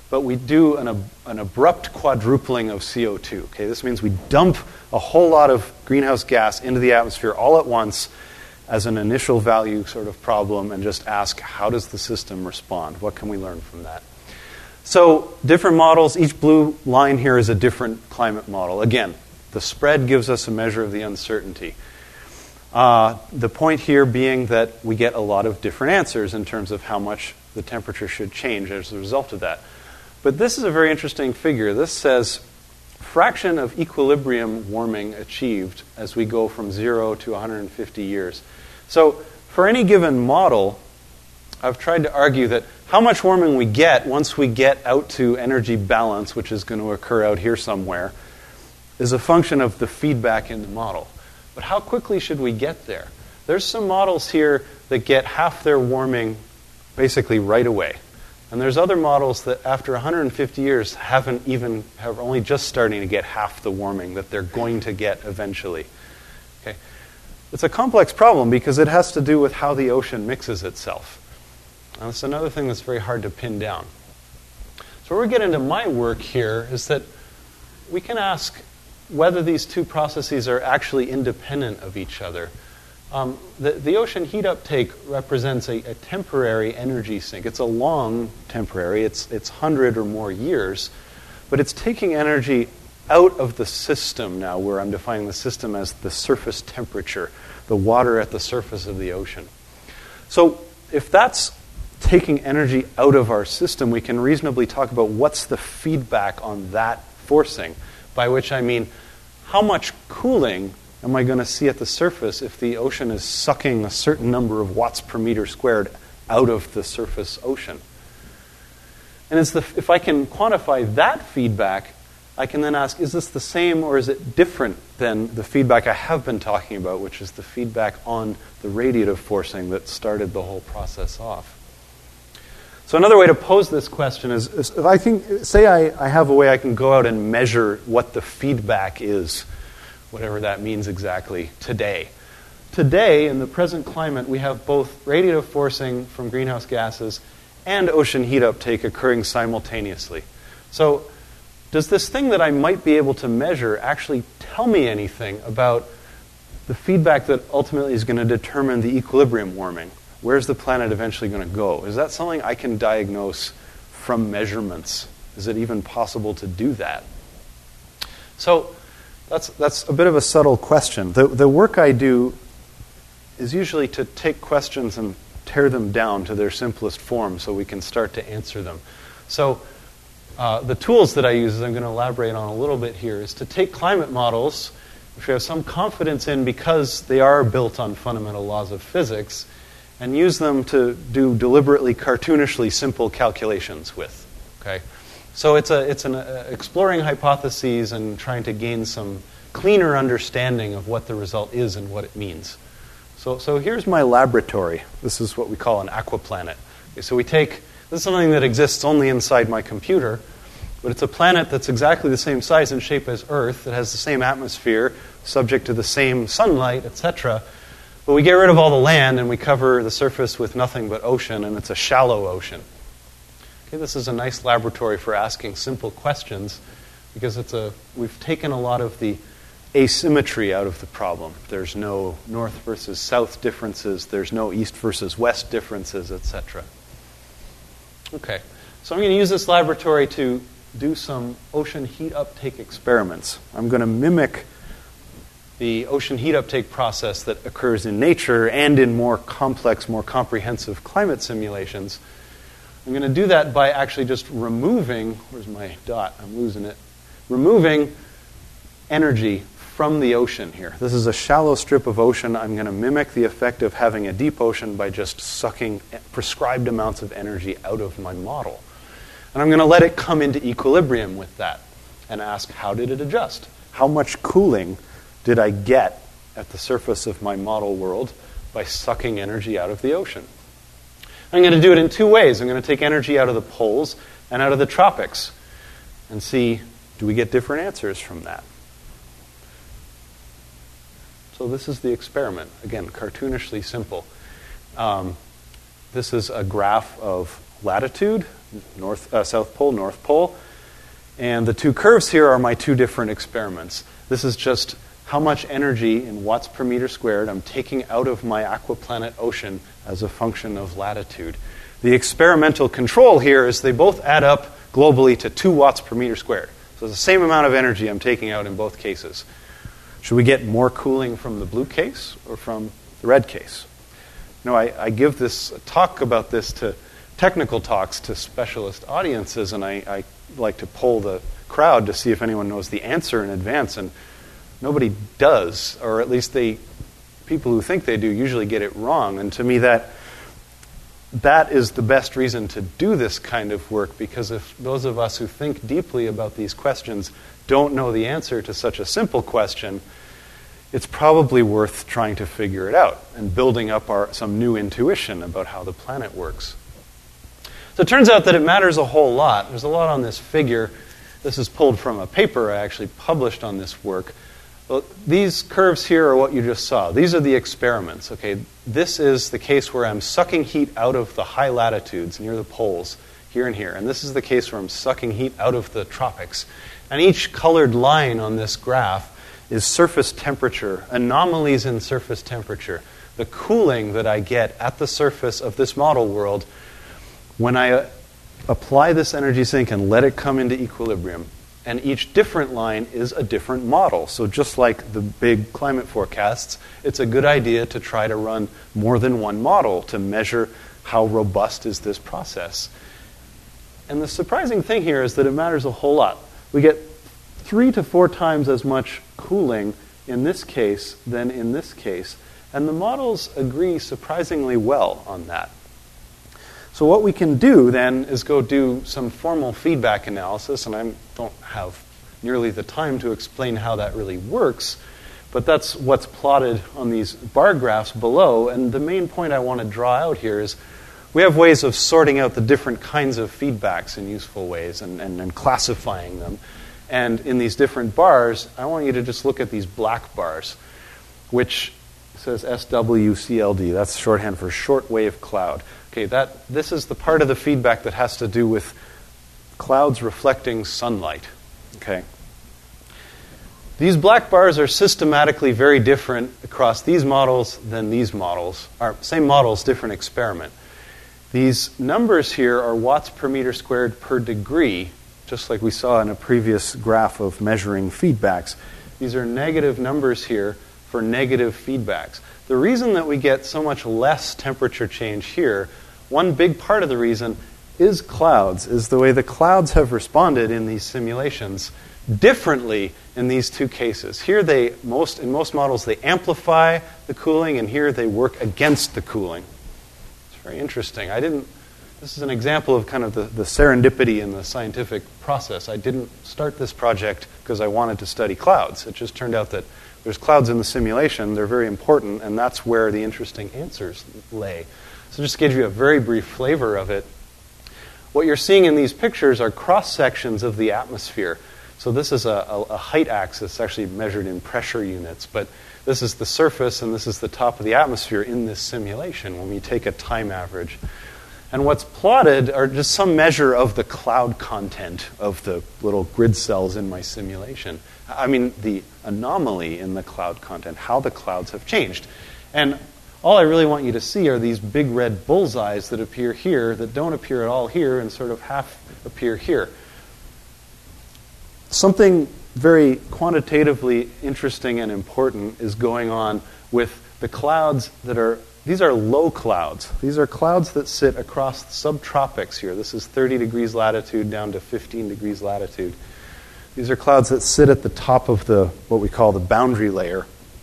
but we do an, ab- an abrupt quadrupling of C O two. Okay, this means we dump a whole lot of greenhouse gas into the atmosphere all at once as an initial value sort of problem and just ask, how does the system respond? What can we learn from that? So different models, each blue line here is a different climate model. Again, the spread gives us a measure of the uncertainty. Uh, the point here being that we get a lot of different answers in terms of how much the temperature should change as a result of that. But this is a very interesting figure. This says fraction of equilibrium warming achieved as we go from zero to one hundred fifty years. So for any given model, I've tried to argue that how much warming we get once we get out to energy balance, which is going to occur out here somewhere, is a function of the feedback in the model. But how quickly should we get there? There's some models here that get half their warming basically right away. And there's other models that after one hundred fifty years haven't even, have only just starting to get half the warming that they're going to get eventually. Okay. It's a complex problem because it has to do with how the ocean mixes itself. Now, that's another thing that's very hard to pin down. So where we get into my work here is that we can ask whether these two processes are actually independent of each other. Um, the, the ocean heat uptake represents a, a temporary energy sink. It's a long temporary, it's, it's one hundred or more years, but it's taking energy out of the system now, where I'm defining the system as the surface temperature, the water at the surface of the ocean. So if that's taking energy out of our system, we can reasonably talk about what's the feedback on that forcing, by which I mean how much cooling am I going to see at the surface if the ocean is sucking a certain number of watts per meter squared out of the surface ocean. And it's the, if I can quantify that feedback, I can then ask, is this the same or is it different than the feedback I have been talking about, which is the feedback on the radiative forcing that started the whole process off? So another way to pose this question is, is if I think, say I, I have a way I can go out and measure what the feedback is, whatever that means exactly, today. Today, in the present climate, we have both radiative forcing from greenhouse gases and ocean heat uptake occurring simultaneously. So does this thing that I might be able to measure actually tell me anything about the feedback that ultimately is going to determine the equilibrium warming? Where's the planet eventually going to go? Is that something I can diagnose from measurements? Is it even possible to do that? So that's that's a bit of a subtle question. The, the work I do is usually to take questions and tear them down to their simplest form so we can start to answer them. So uh, the tools that I use, as I'm going to elaborate on a little bit here, is to take climate models, which we have some confidence in because they are built on fundamental laws of physics, and use them to do deliberately cartoonishly simple calculations with. Okay, so it's a it's an uh, exploring hypotheses and trying to gain some cleaner understanding of what the result is and what it means. So so here's my laboratory. This is what we call an aquaplanet. Okay, so we take this is something that exists only inside my computer, but it's a planet that's exactly the same size and shape as Earth. It has the same atmosphere, subject to the same sunlight, et cetera. But we get rid of all the land and we cover the surface with nothing but ocean, and it's a shallow ocean. Okay, this is a nice laboratory for asking simple questions because it's a we've taken a lot of the asymmetry out of the problem. There's no north versus south differences. There's no east versus west differences, et cetera. Okay, so I'm going to use this laboratory to do some ocean heat uptake experiments. I'm going to mimic the ocean heat uptake process that occurs in nature and in more complex, more comprehensive climate simulations. I'm going to do that by actually just removing, where's my dot? I'm losing it. Removing energy from the ocean here. This is a shallow strip of ocean. I'm going to mimic the effect of having a deep ocean by just sucking prescribed amounts of energy out of my model. And I'm going to let it come into equilibrium with that and ask, how did it adjust? How much cooling did I get at the surface of my model world by sucking energy out of the ocean? I'm going to do it in two ways. I'm going to take energy out of the poles and out of the tropics and see, do we get different answers from that? So this is the experiment. Again, cartoonishly simple. Um, this is a graph of latitude, north, uh, South Pole, North Pole. And the two curves here are my two different experiments. This is just how much energy in watts per meter squared I'm taking out of my aquaplanet ocean as a function of latitude. The experimental control here is they both add up globally to two watts per meter squared. So it's the same amount of energy I'm taking out in both cases. Should we get more cooling from the blue case or from the red case? You know, I, I give this talk about this to technical talks to specialist audiences, and I, I like to poll the crowd to see if anyone knows the answer in advance, and nobody does, or at least they, people who think they do usually get it wrong. And to me, that that is the best reason to do this kind of work, because if those of us who think deeply about these questions don't know the answer to such a simple question, it's probably worth trying to figure it out and building up our, some new intuition about how the planet works. So it turns out that it matters a whole lot. There's a lot on this figure. This is pulled from a paper I actually published on this work. Well, these curves here are what you just saw. These are the experiments. Okay, this is the case where I'm sucking heat out of the high latitudes near the poles, here and here. And this is the case where I'm sucking heat out of the tropics. And each colored line on this graph is surface temperature, anomalies in surface temperature, the cooling that I get at the surface of this model world when I uh, apply this energy sink and let it come into equilibrium. And each different line is a different model. So just like the big climate forecasts, it's a good idea to try to run more than one model to measure how robust is this process. And the surprising thing here is that it matters a whole lot. We get three to four times as much cooling in this case than in this case. And the models agree surprisingly well on that. So what we can do then is go do some formal feedback analysis, and I don't have nearly the time to explain how that really works, but that's what's plotted on these bar graphs below. And the main point I want to draw out here is we have ways of sorting out the different kinds of feedbacks in useful ways and, and, and classifying them. And in these different bars, I want you to just look at these black bars, which says S W C L D. That's shorthand for short wave cloud. Okay, that this is the part of the feedback that has to do with clouds reflecting sunlight. Okay. These black bars are systematically very different across these models than these models. Are same models, different experiment. These numbers here are watts per meter squared per degree, just like we saw in a previous graph of measuring feedbacks. These are negative numbers here for negative feedbacks. The reason that we get so much less temperature change here, one big part of the reason is clouds, is the way the clouds have responded in these simulations differently in these two cases. Here they, most in most models, they amplify the cooling, and here they work against the cooling. It's very interesting. I didn't, this is an example of kind of the, the serendipity in the scientific process. I didn't start this project because I wanted to study clouds. It just turned out that there's clouds in the simulation, they're very important, and that's where the interesting answers lay. So just to give you a very brief flavor of it, what you're seeing in these pictures are cross-sections of the atmosphere. So this is a, a, a height axis, actually measured in pressure units, but this is the surface and this is the top of the atmosphere in this simulation when we take a time average. And what's plotted are just some measure of the cloud content of the little grid cells in my simulation. I mean, the anomaly in the cloud content, how the clouds have changed. And all I really want you to see are these big red bullseyes that appear here that don't appear at all here and sort of half appear here. Something very quantitatively interesting and important is going on with the clouds that are, these are low clouds. These are clouds that sit across the subtropics here. This is thirty degrees latitude down to fifteen degrees latitude. These are clouds that sit at the top of the, what we call the boundary layer.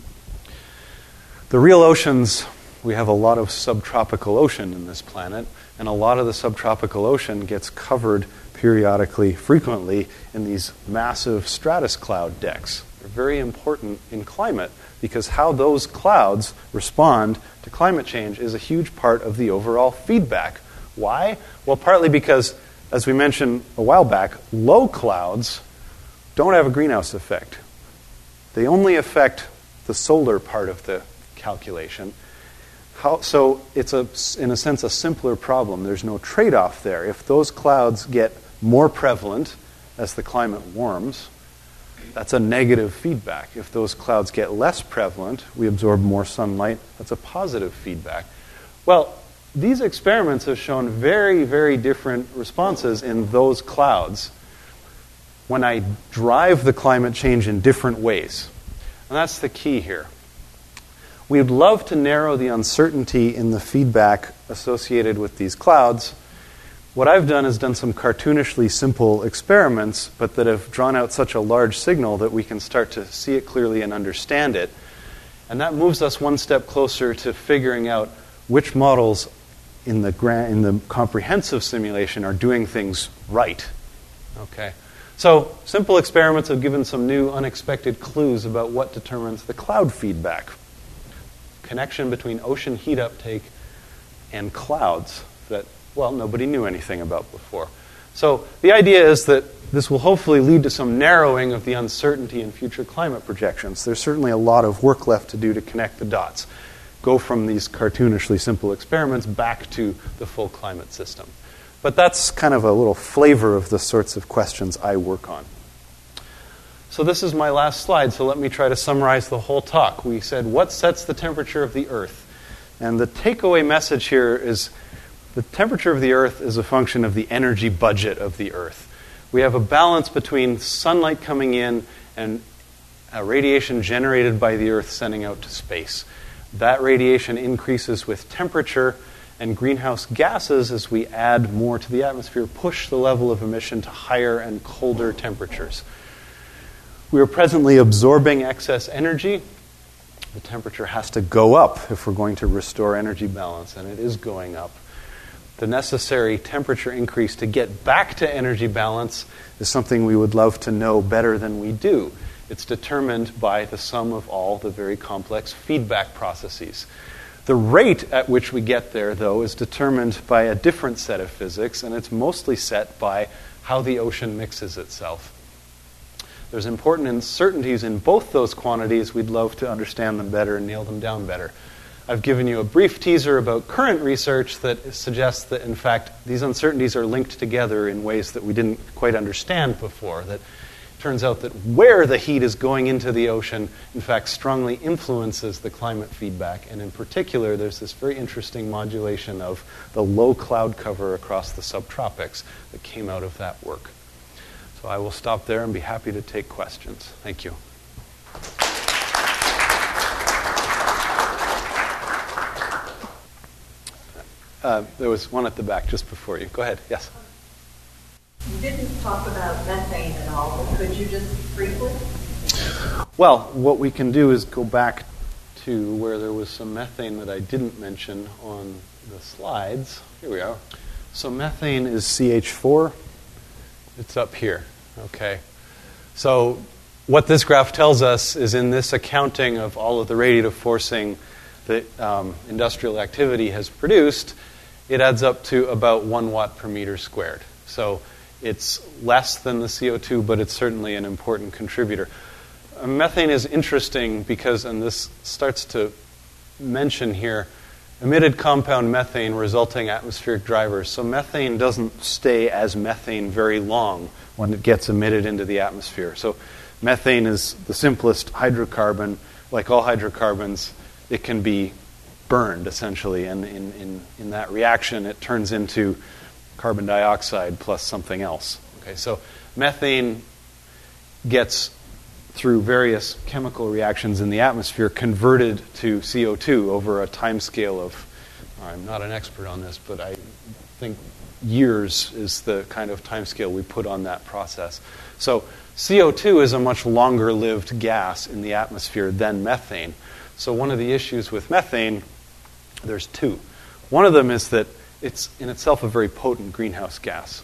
The real oceans, we have a lot of subtropical ocean in this planet, and a lot of the subtropical ocean gets covered periodically, frequently, in these massive stratus cloud decks. They're very important in climate because how those clouds respond to climate change is a huge part of the overall feedback. Why? Well, partly because, as we mentioned a while back, low clouds don't have a greenhouse effect. They only affect the solar part of the calculation. How, so it's, a, in a sense, a simpler problem. There's no trade-off there. If those clouds get more prevalent as the climate warms, that's a negative feedback. If those clouds get less prevalent, we absorb more sunlight, that's a positive feedback. Well, these experiments have shown very, very different responses in those clouds when I drive the climate change in different ways. And that's the key here. We'd love to narrow the uncertainty in the feedback associated with these clouds. What I've done is done some cartoonishly simple experiments, but that have drawn out such a large signal that we can start to see it clearly and understand it. And that moves us one step closer to figuring out which models in the gra- in the comprehensive simulation are doing things right. Okay. So simple experiments have given some new unexpected clues about what determines the cloud feedback. Connection between ocean heat uptake and clouds that, well, nobody knew anything about before. So the idea is that this will hopefully lead to some narrowing of the uncertainty in future climate projections. There's certainly a lot of work left to do to connect the dots. Go from these cartoonishly simple experiments back to the full climate system. But that's kind of a little flavor of the sorts of questions I work on. So this is my last slide, so let me try to summarize the whole talk. We said, what sets the temperature of the Earth? And the takeaway message here is the temperature of the Earth is a function of the energy budget of the Earth. We have a balance between sunlight coming in and uh, radiation generated by the Earth sending out to space. That radiation increases with temperature, and greenhouse gases, as we add more to the atmosphere, push the level of emission to higher and colder temperatures. We are presently absorbing excess energy. The temperature has to go up if we're going to restore energy balance, and it is going up. The necessary temperature increase to get back to energy balance is something we would love to know better than we do. It's determined by the sum of all the very complex feedback processes. The rate at which we get there, though, is determined by a different set of physics, and it's mostly set by how the ocean mixes itself. There's important uncertainties in both those quantities. We'd love to understand them better and nail them down better. I've given you a brief teaser about current research that suggests that, in fact, these uncertainties are linked together in ways that we didn't quite understand before. That it turns out that where the heat is going into the ocean, in fact, strongly influences the climate feedback. And in particular, there's this very interesting modulation of the low cloud cover across the subtropics that came out of that work. So I will stop there and be happy to take questions. Thank you. Uh, there was one at the back just before you. Go ahead. Yes. You didn't talk about methane at all, but could you just briefly? Well, what we can do is go back to where there was some methane that I didn't mention on the slides. Here we are. So methane is C H four. It's up here. Okay. So what this graph tells us is in this accounting of all of the radiative forcing that um, industrial activity has produced, it adds up to about one watt per meter squared. So it's less than the C O two, but it's certainly an important contributor. Uh, methane is interesting because, and this starts to mention here, emitted compound methane resulting atmospheric drivers. So methane doesn't stay as methane very long when it gets emitted into the atmosphere. So methane is the simplest hydrocarbon. Like all hydrocarbons, it can be burned, essentially, and in, in, in that reaction, it turns into carbon dioxide plus something else. Okay, so methane gets, through various chemical reactions in the atmosphere, converted to C O two over a time scale of, I'm not an expert on this, but I think years is the kind of time scale we put on that process. So C O two is a much longer-lived gas in the atmosphere than methane. So one of the issues with methane, there's two. One of them is that it's in itself a very potent greenhouse gas.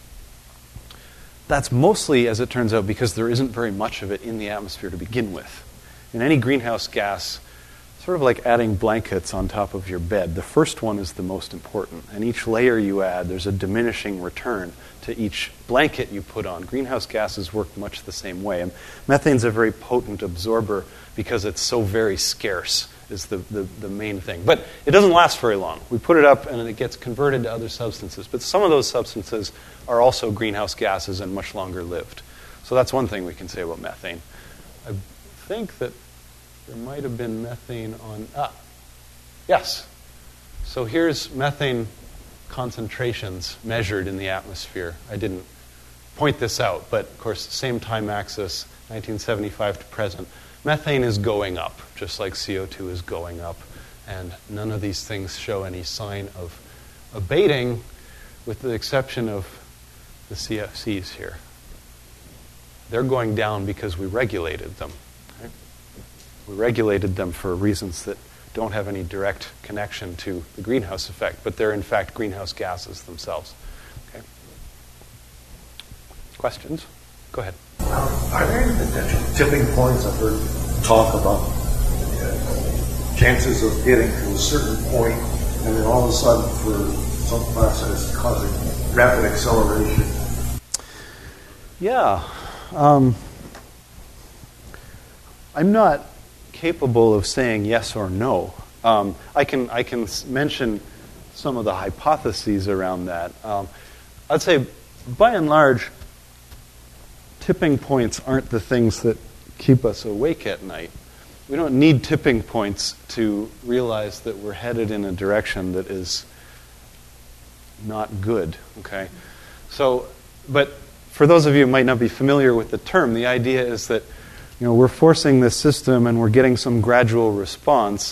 That's mostly, as it turns out, because there isn't very much of it in the atmosphere to begin with. In any greenhouse gas, sort of like adding blankets on top of your bed, the first one is the most important. And each layer you add, there's a diminishing return to each blanket you put on. Greenhouse gases work much the same way. And methane's a very potent absorber because it's so very scarce is the, the, the main thing. But it doesn't last very long. We put it up and it gets converted to other substances. But some of those substances are also greenhouse gases and much longer lived. So that's one thing we can say about methane. I think that there might have been methane on... Ah, yes. So here's methane concentrations measured in the atmosphere. I didn't point this out, but of course, same time axis, nineteen seventy-five to present. Methane is going up, just like C O two is going up, and none of these things show any sign of abating, with the exception of the C F Cs here. They're going down because we regulated them. Okay? We regulated them for reasons that don't have any direct connection to the greenhouse effect, but they're in fact greenhouse gases themselves. Okay. Questions? Go ahead. Um, are there any potential tipping points? I've heard talk about uh, chances of getting to a certain point, and then all of a sudden, for some process, causing rapid acceleration. Yeah. Um, I'm not capable of saying yes or no. Um, I can I can mention some of the hypotheses around that. Um, I'd say, by and large, tipping points aren't the things that keep us awake at night. We don't need tipping points to realize that we're headed in a direction that is not good. Okay, so but for those of you who might not be familiar with the term, the idea is that, you know, we're forcing this system and we're getting some gradual response,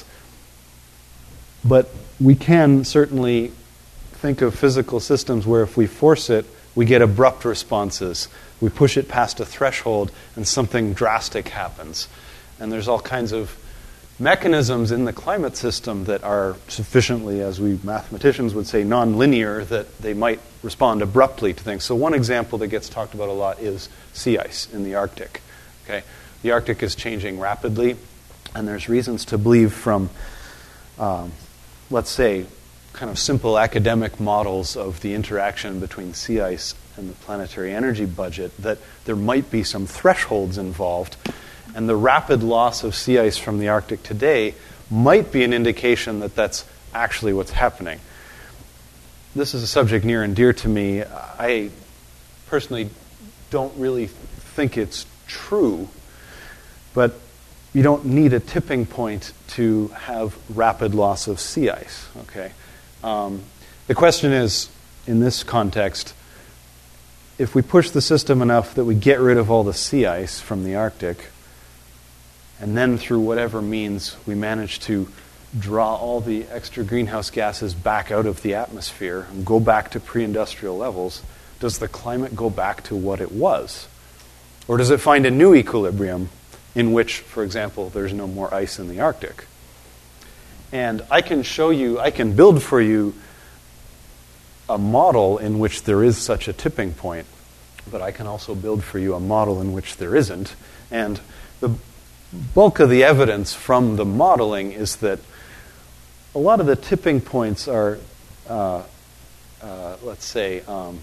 but we can certainly think of physical systems where if we force it, we get abrupt responses. We push it past a threshold and something drastic happens. And there's all kinds of mechanisms in the climate system that are sufficiently, as we mathematicians would say, nonlinear, that they might respond abruptly to things. So one example that gets talked about a lot is sea ice in the Arctic. Okay, the Arctic is changing rapidly, and there's reasons to believe from, um, let's say, kind of simple academic models of the interaction between sea ice and the planetary energy budget that there might be some thresholds involved. And the rapid loss of sea ice from the Arctic today might be an indication that that's actually what's happening. This is a subject near and dear to me. I personally don't really think it's true, but you don't need a tipping point to have rapid loss of sea ice. Okay. Um, the question is, in this context, if we push the system enough that we get rid of all the sea ice from the Arctic, and then through whatever means we manage to draw all the extra greenhouse gases back out of the atmosphere and go back to pre-industrial levels, does the climate go back to what it was? Or does it find a new equilibrium in which, for example, there's no more ice in the Arctic? And I can show you, I can build for you a model in which there is such a tipping point, but I can also build for you a model in which there isn't. And the bulk of the evidence from the modeling is that a lot of the tipping points are, uh, uh, let's say, um,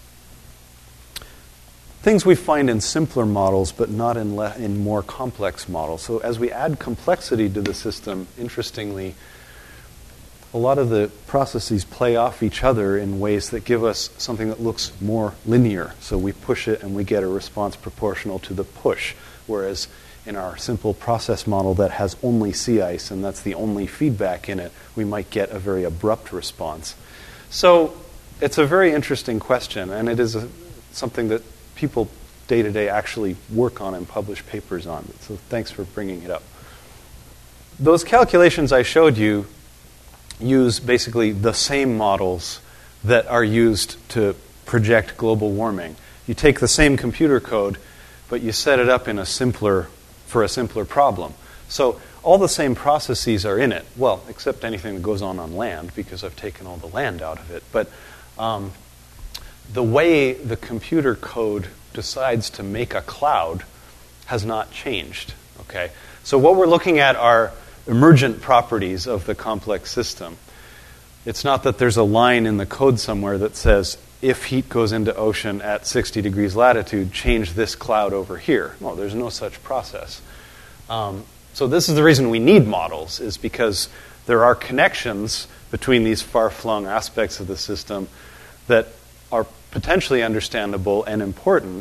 things we find in simpler models, but not in, le- in more complex models. So as we add complexity to the system, interestingly, a lot of the processes play off each other in ways that give us something that looks more linear. So we push it and we get a response proportional to the push, whereas in our simple process model that has only sea ice and that's the only feedback in it, we might get a very abrupt response. So it's a very interesting question, and it is a, something that people day to day actually work on and publish papers on. So thanks for bringing it up. Those calculations I showed you use basically the same models that are used to project global warming. You take the same computer code, but you set it up in a simpler, for a simpler problem. So all the same processes are in it. Well, except anything that goes on on land, because I've taken all the land out of it. But um, the way the computer code decides to make a cloud has not changed. Okay, so what we're looking at are emergent properties of the complex system. It's not that there's a line in the code somewhere that says, if heat goes into ocean at sixty degrees latitude, change this cloud over here. No, there's no such process. Um, So this is the reason we need models, is because there are connections between these far-flung aspects of the system that are potentially understandable and important,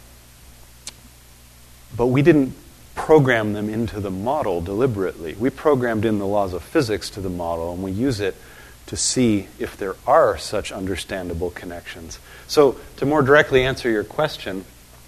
but we didn't program them into the model deliberately. We programmed in the laws of physics to the model, and we use it to see if there are such understandable connections. So to more directly answer your question,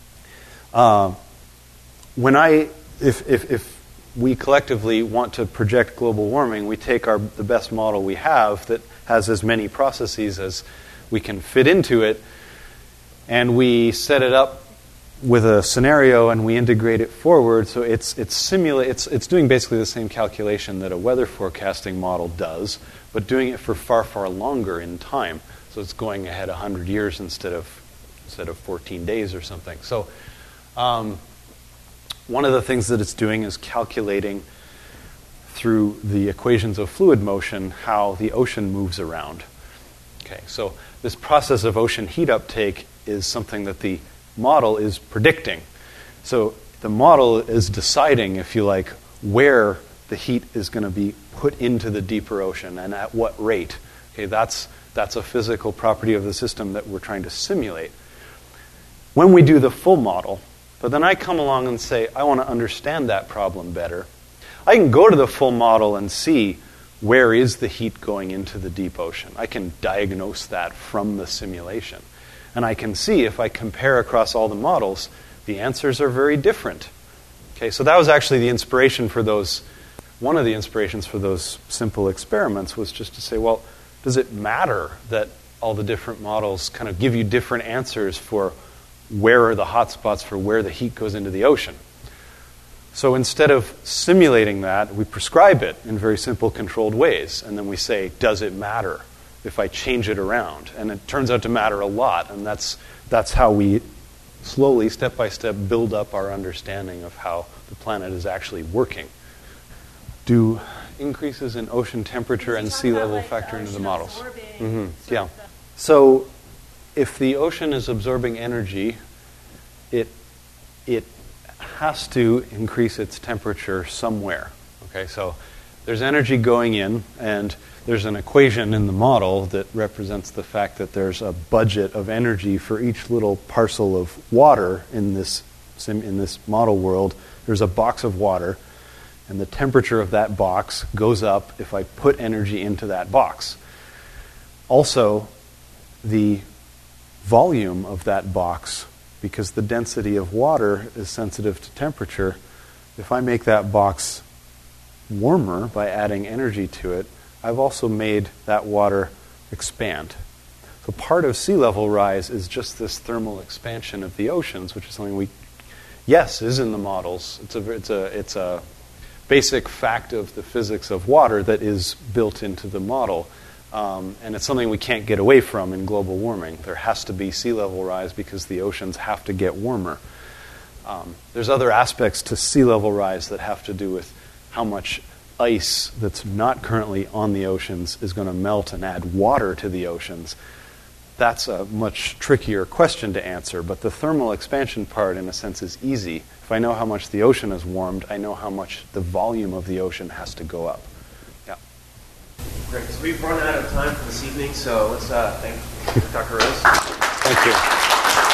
uh, when I, if, if, if we collectively want to project global warming, we take our the best model we have that has as many processes as we can fit into it, and we set it up with a scenario and we integrate it forward. So it's it's simulate it's it's doing basically the same calculation that a weather forecasting model does, but doing it for far far longer in time. So it's going ahead one hundred years instead of instead of fourteen days or something. So um, one of the things that it's doing is calculating through the equations of fluid motion how the ocean moves around. Okay, so this process of ocean heat uptake is something that the model is predicting. So the model is deciding, if you like, where the heat is going to be put into the deeper ocean and at what rate. Okay, that's that's a physical property of the system that we're trying to simulate. When we do the full model, but then I come along and say, I want to understand that problem better, I can go to the full model and see where is the heat going into the deep ocean. I can diagnose that from the simulation. And I can see, if I compare across all the models, the answers are very different. Okay, so that was actually the inspiration for those, one of the inspirations for those simple experiments was just to say, well, does it matter that all the different models kind of give you different answers for where are the hot spots for where the heat goes into the ocean? So instead of simulating that, we prescribe it in very simple, controlled ways. And then we say, does it matter if I change it around? And it turns out to matter a lot. And that's that's how we slowly, step by step, build up our understanding of how the planet is actually working. Do increases in ocean temperature and sea level like factor the into the ocean models? absorbing Mm-hmm. Yeah. So if the ocean is absorbing energy, it it has to increase its temperature somewhere. Okay, so there's energy going in, and there's an equation in the model that represents the fact that there's a budget of energy for each little parcel of water in this sim, in this model world. There's a box of water, and the temperature of that box goes up if I put energy into that box. Also, the volume of that box, because the density of water is sensitive to temperature, if I make that box warmer by adding energy to it, I've also made that water expand. So part of sea level rise is just this thermal expansion of the oceans, which is something we, yes, is in the models. It's a, it's a, it's a basic fact of the physics of water that is built into the model. Um, and it's something we can't get away from in global warming. There has to be sea level rise because the oceans have to get warmer. Um, there's other aspects to sea level rise that have to do with how much ice that's not currently on the oceans is going to melt and add water to the oceans. That's a much trickier question to answer, but the thermal expansion part, in a sense, is easy. If I know how much the ocean is warmed, I know how much the volume of the ocean has to go up. Yeah. Great. So we've run out of time for this evening, so let's uh, thank Doctor Rose. Thank you.